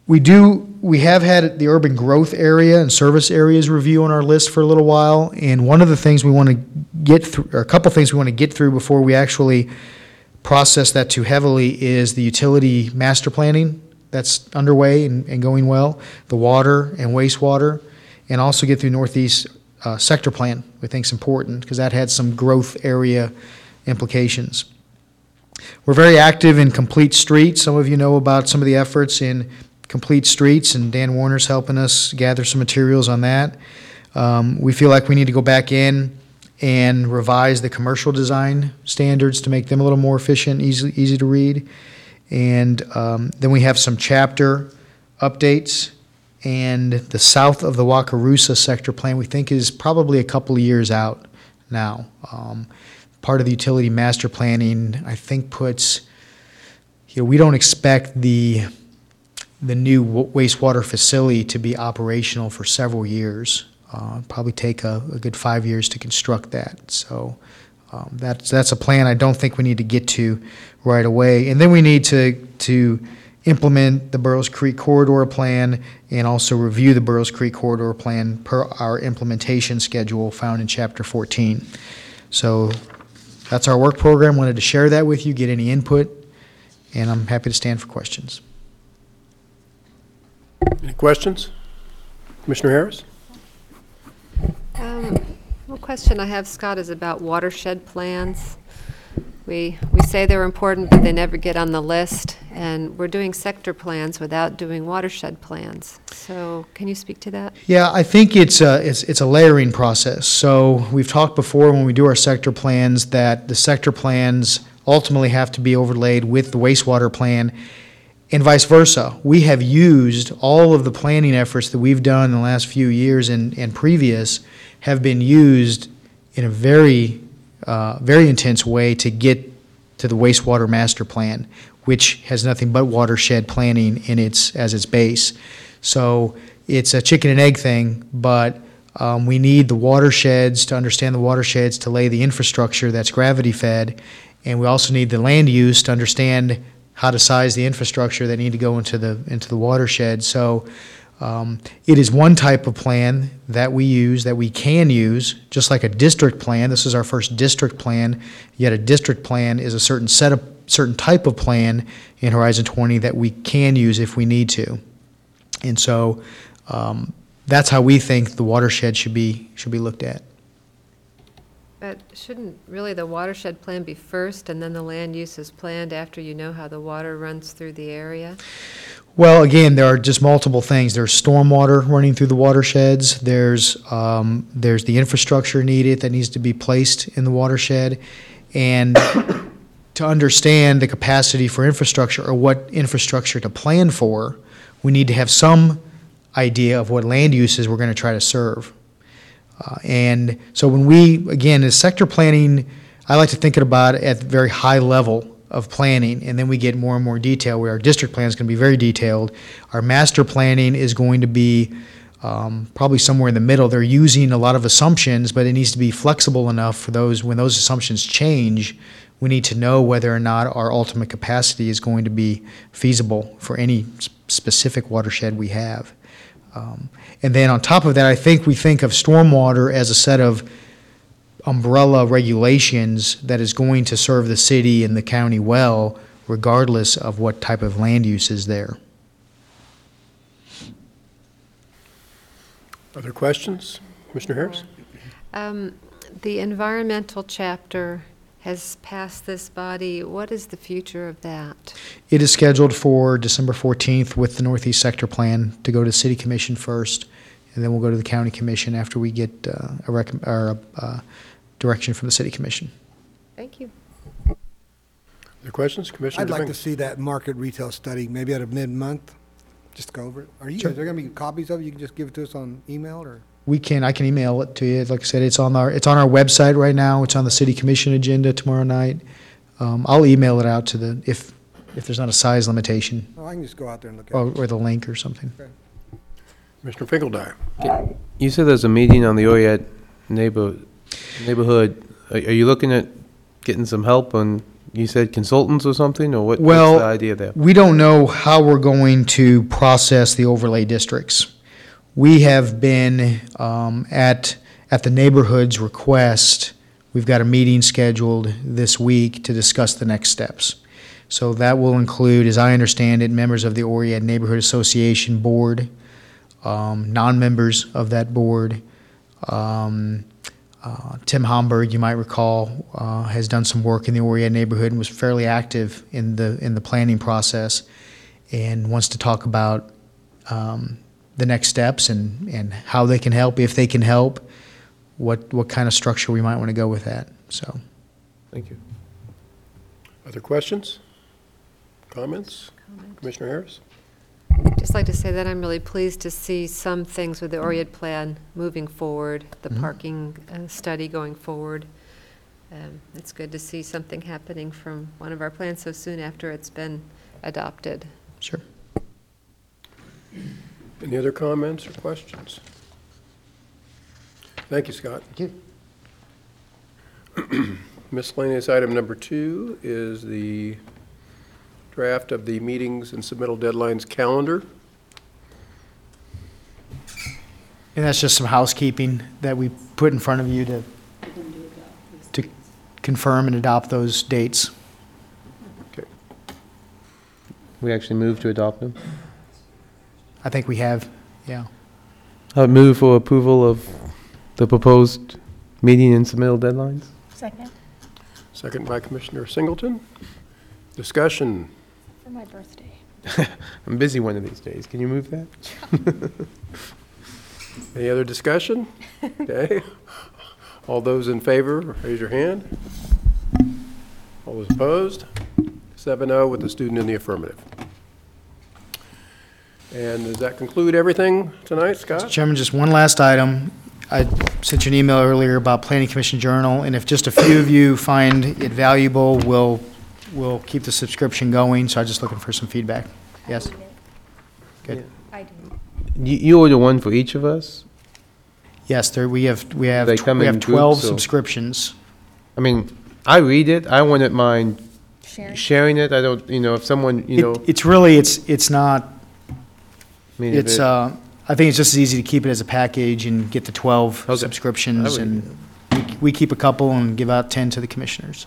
We do, we have had the urban growth area and service areas review on our list for a little while, and one of the things we want to get through, or a couple things we want to get through before we actually process that too heavily is the utility master planning that's underway and, and going well, the water and wastewater, and also get through Northeast uh, sector plan, we think is important, because that had some growth area implications. We're very active in Complete Streets. Some of you know about some of the efforts in Complete Streets, and Dan Warner's helping us gather some materials on that. Um, we feel like we need to go back in and revise the commercial design standards to make them a little more efficient, easy, easy to read. And um, then we have some chapter updates, and the south of the Wakarusa sector plan we think is probably a couple of years out now. Um, part of the utility master planning, I think, puts, you know, we don't expect the the new wastewater facility to be operational for several years. Uh, probably take a, a good five years to construct that. So um, that's that's a plan I don't think we need to get to right away. And then we need to to implement the Burroughs Creek Corridor Plan and also review the Burroughs Creek Corridor Plan per our implementation schedule found in Chapter fourteen. So that's our work program. Wanted to share that with you, get any input, and I'm happy to stand for questions. Any questions? Commissioner Harris? Um, One question I have, Scott, is about watershed plans. We, we say they're important, but they never get on the list, and we're doing sector plans without doing watershed plans. So can you speak to that? Yeah, I think it's a, it's, it's a layering process. So we've talked before when we do our sector plans that the sector plans ultimately have to be overlaid with the wastewater plan, and vice versa. We have used all of the planning efforts that we've done in the last few years and, and previous have been used in a very, uh, very intense way to get to the wastewater master plan, which has nothing but watershed planning in its, as its base. So it's a chicken and egg thing, but um, we need the watersheds to understand the watersheds to lay the infrastructure that's gravity fed, and we also need the land use to understand how to size the infrastructure that need to go into the into the watershed. So um, it is one type of plan that we use, that we can use, just like a district plan. This is our first district plan, yet a district plan is a certain set of, certain type of plan in Horizon twenty that we can use if we need to. And so um, that's how we think the watershed should be should be looked at. But shouldn't really the watershed plan be first, and then the land use is planned after you know how the water runs through the area? Well, again, there are just multiple things. There's stormwater running through the watersheds. There's um, there's the infrastructure needed that needs to be placed in the watershed, and to understand the capacity for infrastructure or what infrastructure to plan for, we need to have some idea of what land uses we're going to try to serve. Uh, and so when we, again, as sector planning, I like to think about it at the very high level of planning, and then we get more and more detail, where our district plan is going to be very detailed. Our master planning is going to be um, probably somewhere in the middle. They're using a lot of assumptions, but it needs to be flexible enough for those, when those assumptions change, we need to know whether or not our ultimate capacity is going to be feasible for any specific watershed we have. Um, and then on top of that, I think we think of stormwater as a set of umbrella regulations that is going to serve the city and the county well, regardless of what type of land use is there. Other questions? Commissioner Harris? Um, The environmental chapter has passed this body. What is the future of that? It is scheduled for December fourteenth with the Northeast Sector Plan to go to City Commission first, and then we'll go to the County Commission after we get uh, a rec- or a, uh, direction from the City Commission. Thank you. Other questions? Commissioner I'd like DeVinck? to see that market retail study, maybe at a mid-month, just go over it. Are you, Sure. is there gonna be copies of it? You can just give it to us on email, or? We can, I can email it to you. Like I said, it's on our, it's on our website right now. It's on the City Commission agenda tomorrow night. Um, I'll email it out to the, if, if there's not a size limitation, Oh, I can just go out there and look at or, it. or the link or something. Commissioner Finkeldine? You said there's a meeting on the Oyat neighbor, neighborhood. Are, are you looking at getting some help on you said consultants or something, or what, Well, what's the idea there? we don't know how we're going to process the overlay districts. We have been um, at, at the neighborhood's request, we've got a meeting scheduled this week to discuss the next steps. So that will include, as I understand it, members of the Oriad Neighborhood Association Board, um, non-members of that board. Um, uh, Tim Homburg, you might recall, uh, has done some work in the Oriad neighborhood and was fairly active in the in the planning process, and wants to talk about um, the next steps and, and how they can help, if they can help, what what kind of structure we might want to go with that. So, Thank you. Other questions? Comments? Commissioner Harris? Just like to say that I'm really pleased to see some things with the Oriad plan moving forward, the Mhm. parking uh, study going forward. Um, It's good to see something happening from one of our plans so soon after it's been adopted. sure. Any other comments or questions? Thank you, Scott. Thank you. Miscellaneous item number two is the draft of the meetings and submittal deadlines calendar. And that's just some housekeeping that we put in front of you to to confirm and adopt those dates. Okay. We actually move to adopt them. I think we have, yeah. I would move for approval of the proposed meeting and submittal deadlines. Second. Second by Commissioner Singleton. Discussion. For my birthday. I'm busy one of these days. Can you move that? Any other discussion? Okay. All those in favor, raise your hand. All those opposed? seven oh with the student in the affirmative. And does that conclude everything tonight, Scott? Chairman, just one last item. I sent you an email earlier about Planning Commission Journal, and if just a few of you find it valuable, we'll, we'll keep the subscription going, so I'm just looking for some feedback. Yes? Good. I do. You, you order one for each of us? Yes, there, we have, we have, They tw- come we in have twelve groups, or- subscriptions. I mean, I read it. I wouldn't mind Sharon? sharing it. I don't, you know, if someone, you know, It- It's really, it's, it's not, I mean, if it's, it- uh, I think it's just as easy to keep it as a package and get the twelve Okay. subscriptions, I would- and we, we keep a couple and give out ten to the commissioners.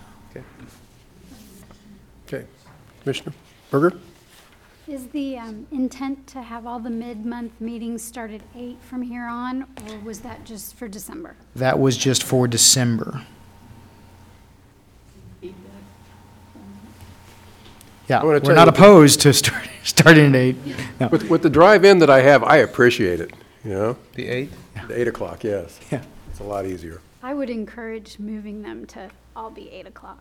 Okay. Commissioner Berger? Is the um, intent to have all the mid-month meetings start at eight from here on, or was that just for December? That was just for December. Yeah, I wanna tell we're not you- opposed to start, starting at eight. No. With, with the drive-in that I have, I appreciate it, you know? the eighth? The eight o'clock, yes. Yeah. It's a lot easier. I would encourage moving them to all be eight o'clock.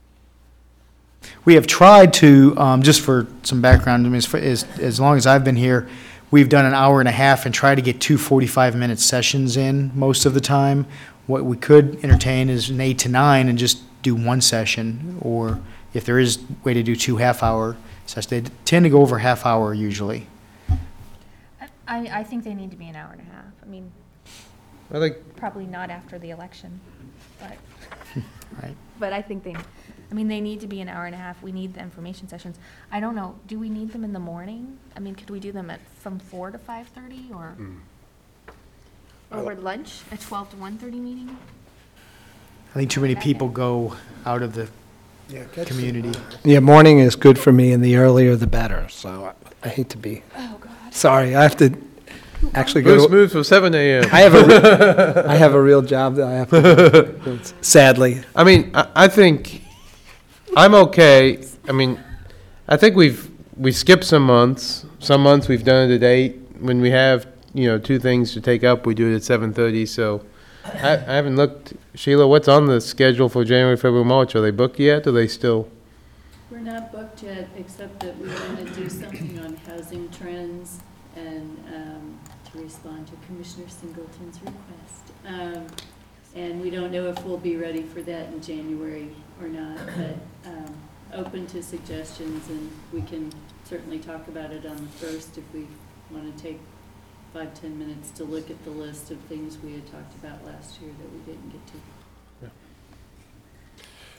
We have tried to, um, just for some background, I mean, as, as, as long as I've been here, we've done an hour and a half and tried to get two forty-five minute sessions in most of the time. What we could entertain is an eight to nine and just do one session, or if there is a way to do two half-hour sessions. They tend to go over half hour usually. I, I think they need to be an hour and a half. I mean, I like, probably not after the election, but, Right. but I think they, I mean, they need to be an hour and a half. We need the information sessions. I don't know, do we need them in the morning? I mean, could we do them at, from four to five thirty, or over lunch, a twelve to one thirty meeting? I think too many people go out of the community. Yeah, morning is good for me, and the earlier the better, so I- I hate to be, Oh, God. sorry, I have to actually go Bruce to, moves for seven a.m. I have a, re- I have a real job that I have to do, sadly. I mean, I, I think, I'm okay. I mean, I think we've, we skipped some months. Some months we've done it at eight. When we have, you know, two things to take up, we do it at seven thirty, so I, I haven't looked. Sheila, what's on the schedule for January, February, March? Are they booked yet, or are they still? We're not booked yet, except that we want to do something on housing trends and um, to respond to Commissioner Singleton's request. Um, And we don't know if we'll be ready for that in January or not, but um, open to suggestions, and we can certainly talk about it on the first if we want to take five, ten minutes to look at the list of things we had talked about last year that we didn't get to.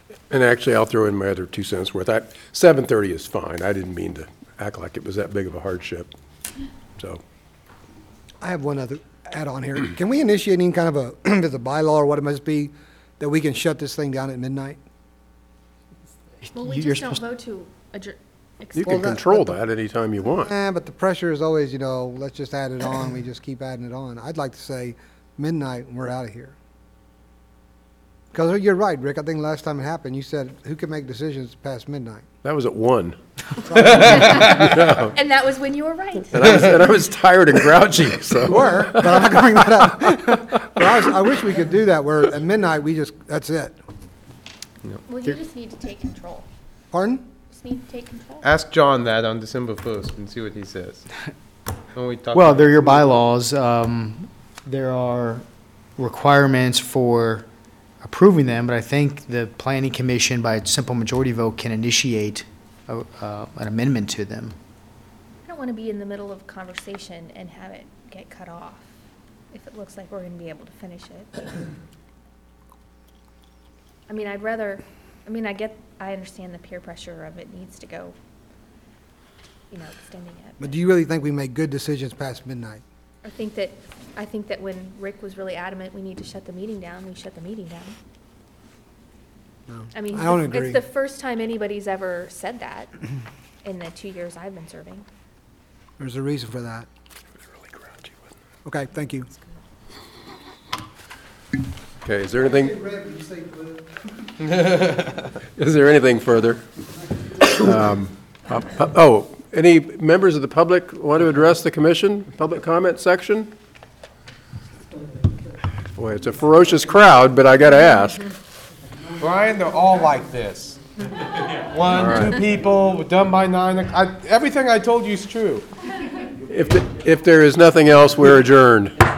And actually, I'll throw in my other two cents worth. I, seven thirty is fine. I didn't mean to act like it was that big of a hardship, so. I have one other add-on here. Can we initiate any kind of a, if it's a bylaw or what it must be, that we can shut this thing down at midnight? Well, we You're just don't supposed- vote to adjourn. You Well, can that- control but that anytime you want. Eh, but the pressure is always, you know, let's just add it on, we just keep adding it on. I'd like to say midnight and we're out of here. Because you're right, Rick, I think last time it happened, you said, who can make decisions past midnight? That was at one. And that was when you were right. And I was, and I was tired and grouchy, so. You were, but I'm not going to bring that up. But I, was, I wish we could do that, where at midnight, we just, that's it. Well, you just need to take control. Pardon? Just need to take control. Ask John that on December first and see what he says. When we talk Well, about- they're your bylaws. Um, There are requirements for approving them, but I think the planning commission, by a simple majority vote, can initiate a- uh, an amendment to them. I don't want to be in the middle of a conversation and have it get cut off if it looks like we're going to be able to finish it. I mean, I'd rather, I mean, I get, I understand the peer pressure of it needs to go, you know, extending it. But do you really think we make good decisions past midnight? I think that, I think that when Rick was really adamant, we need to shut the meeting down, we shut the meeting down. No. I mean, I don't it's agree. the first time anybody's ever said that in the two years I've been serving. There's a reason for that. Okay, thank you. Okay, is there anything? Is there anything further? Um, uh, pu- Oh, any members of the public want to address the commission? Public comment section? Boy, it's a ferocious crowd, but I got to ask. Brian, they're all like this. One, two people, done by nine. I, everything I told you is true. If, the- if there is nothing else, we're adjourned.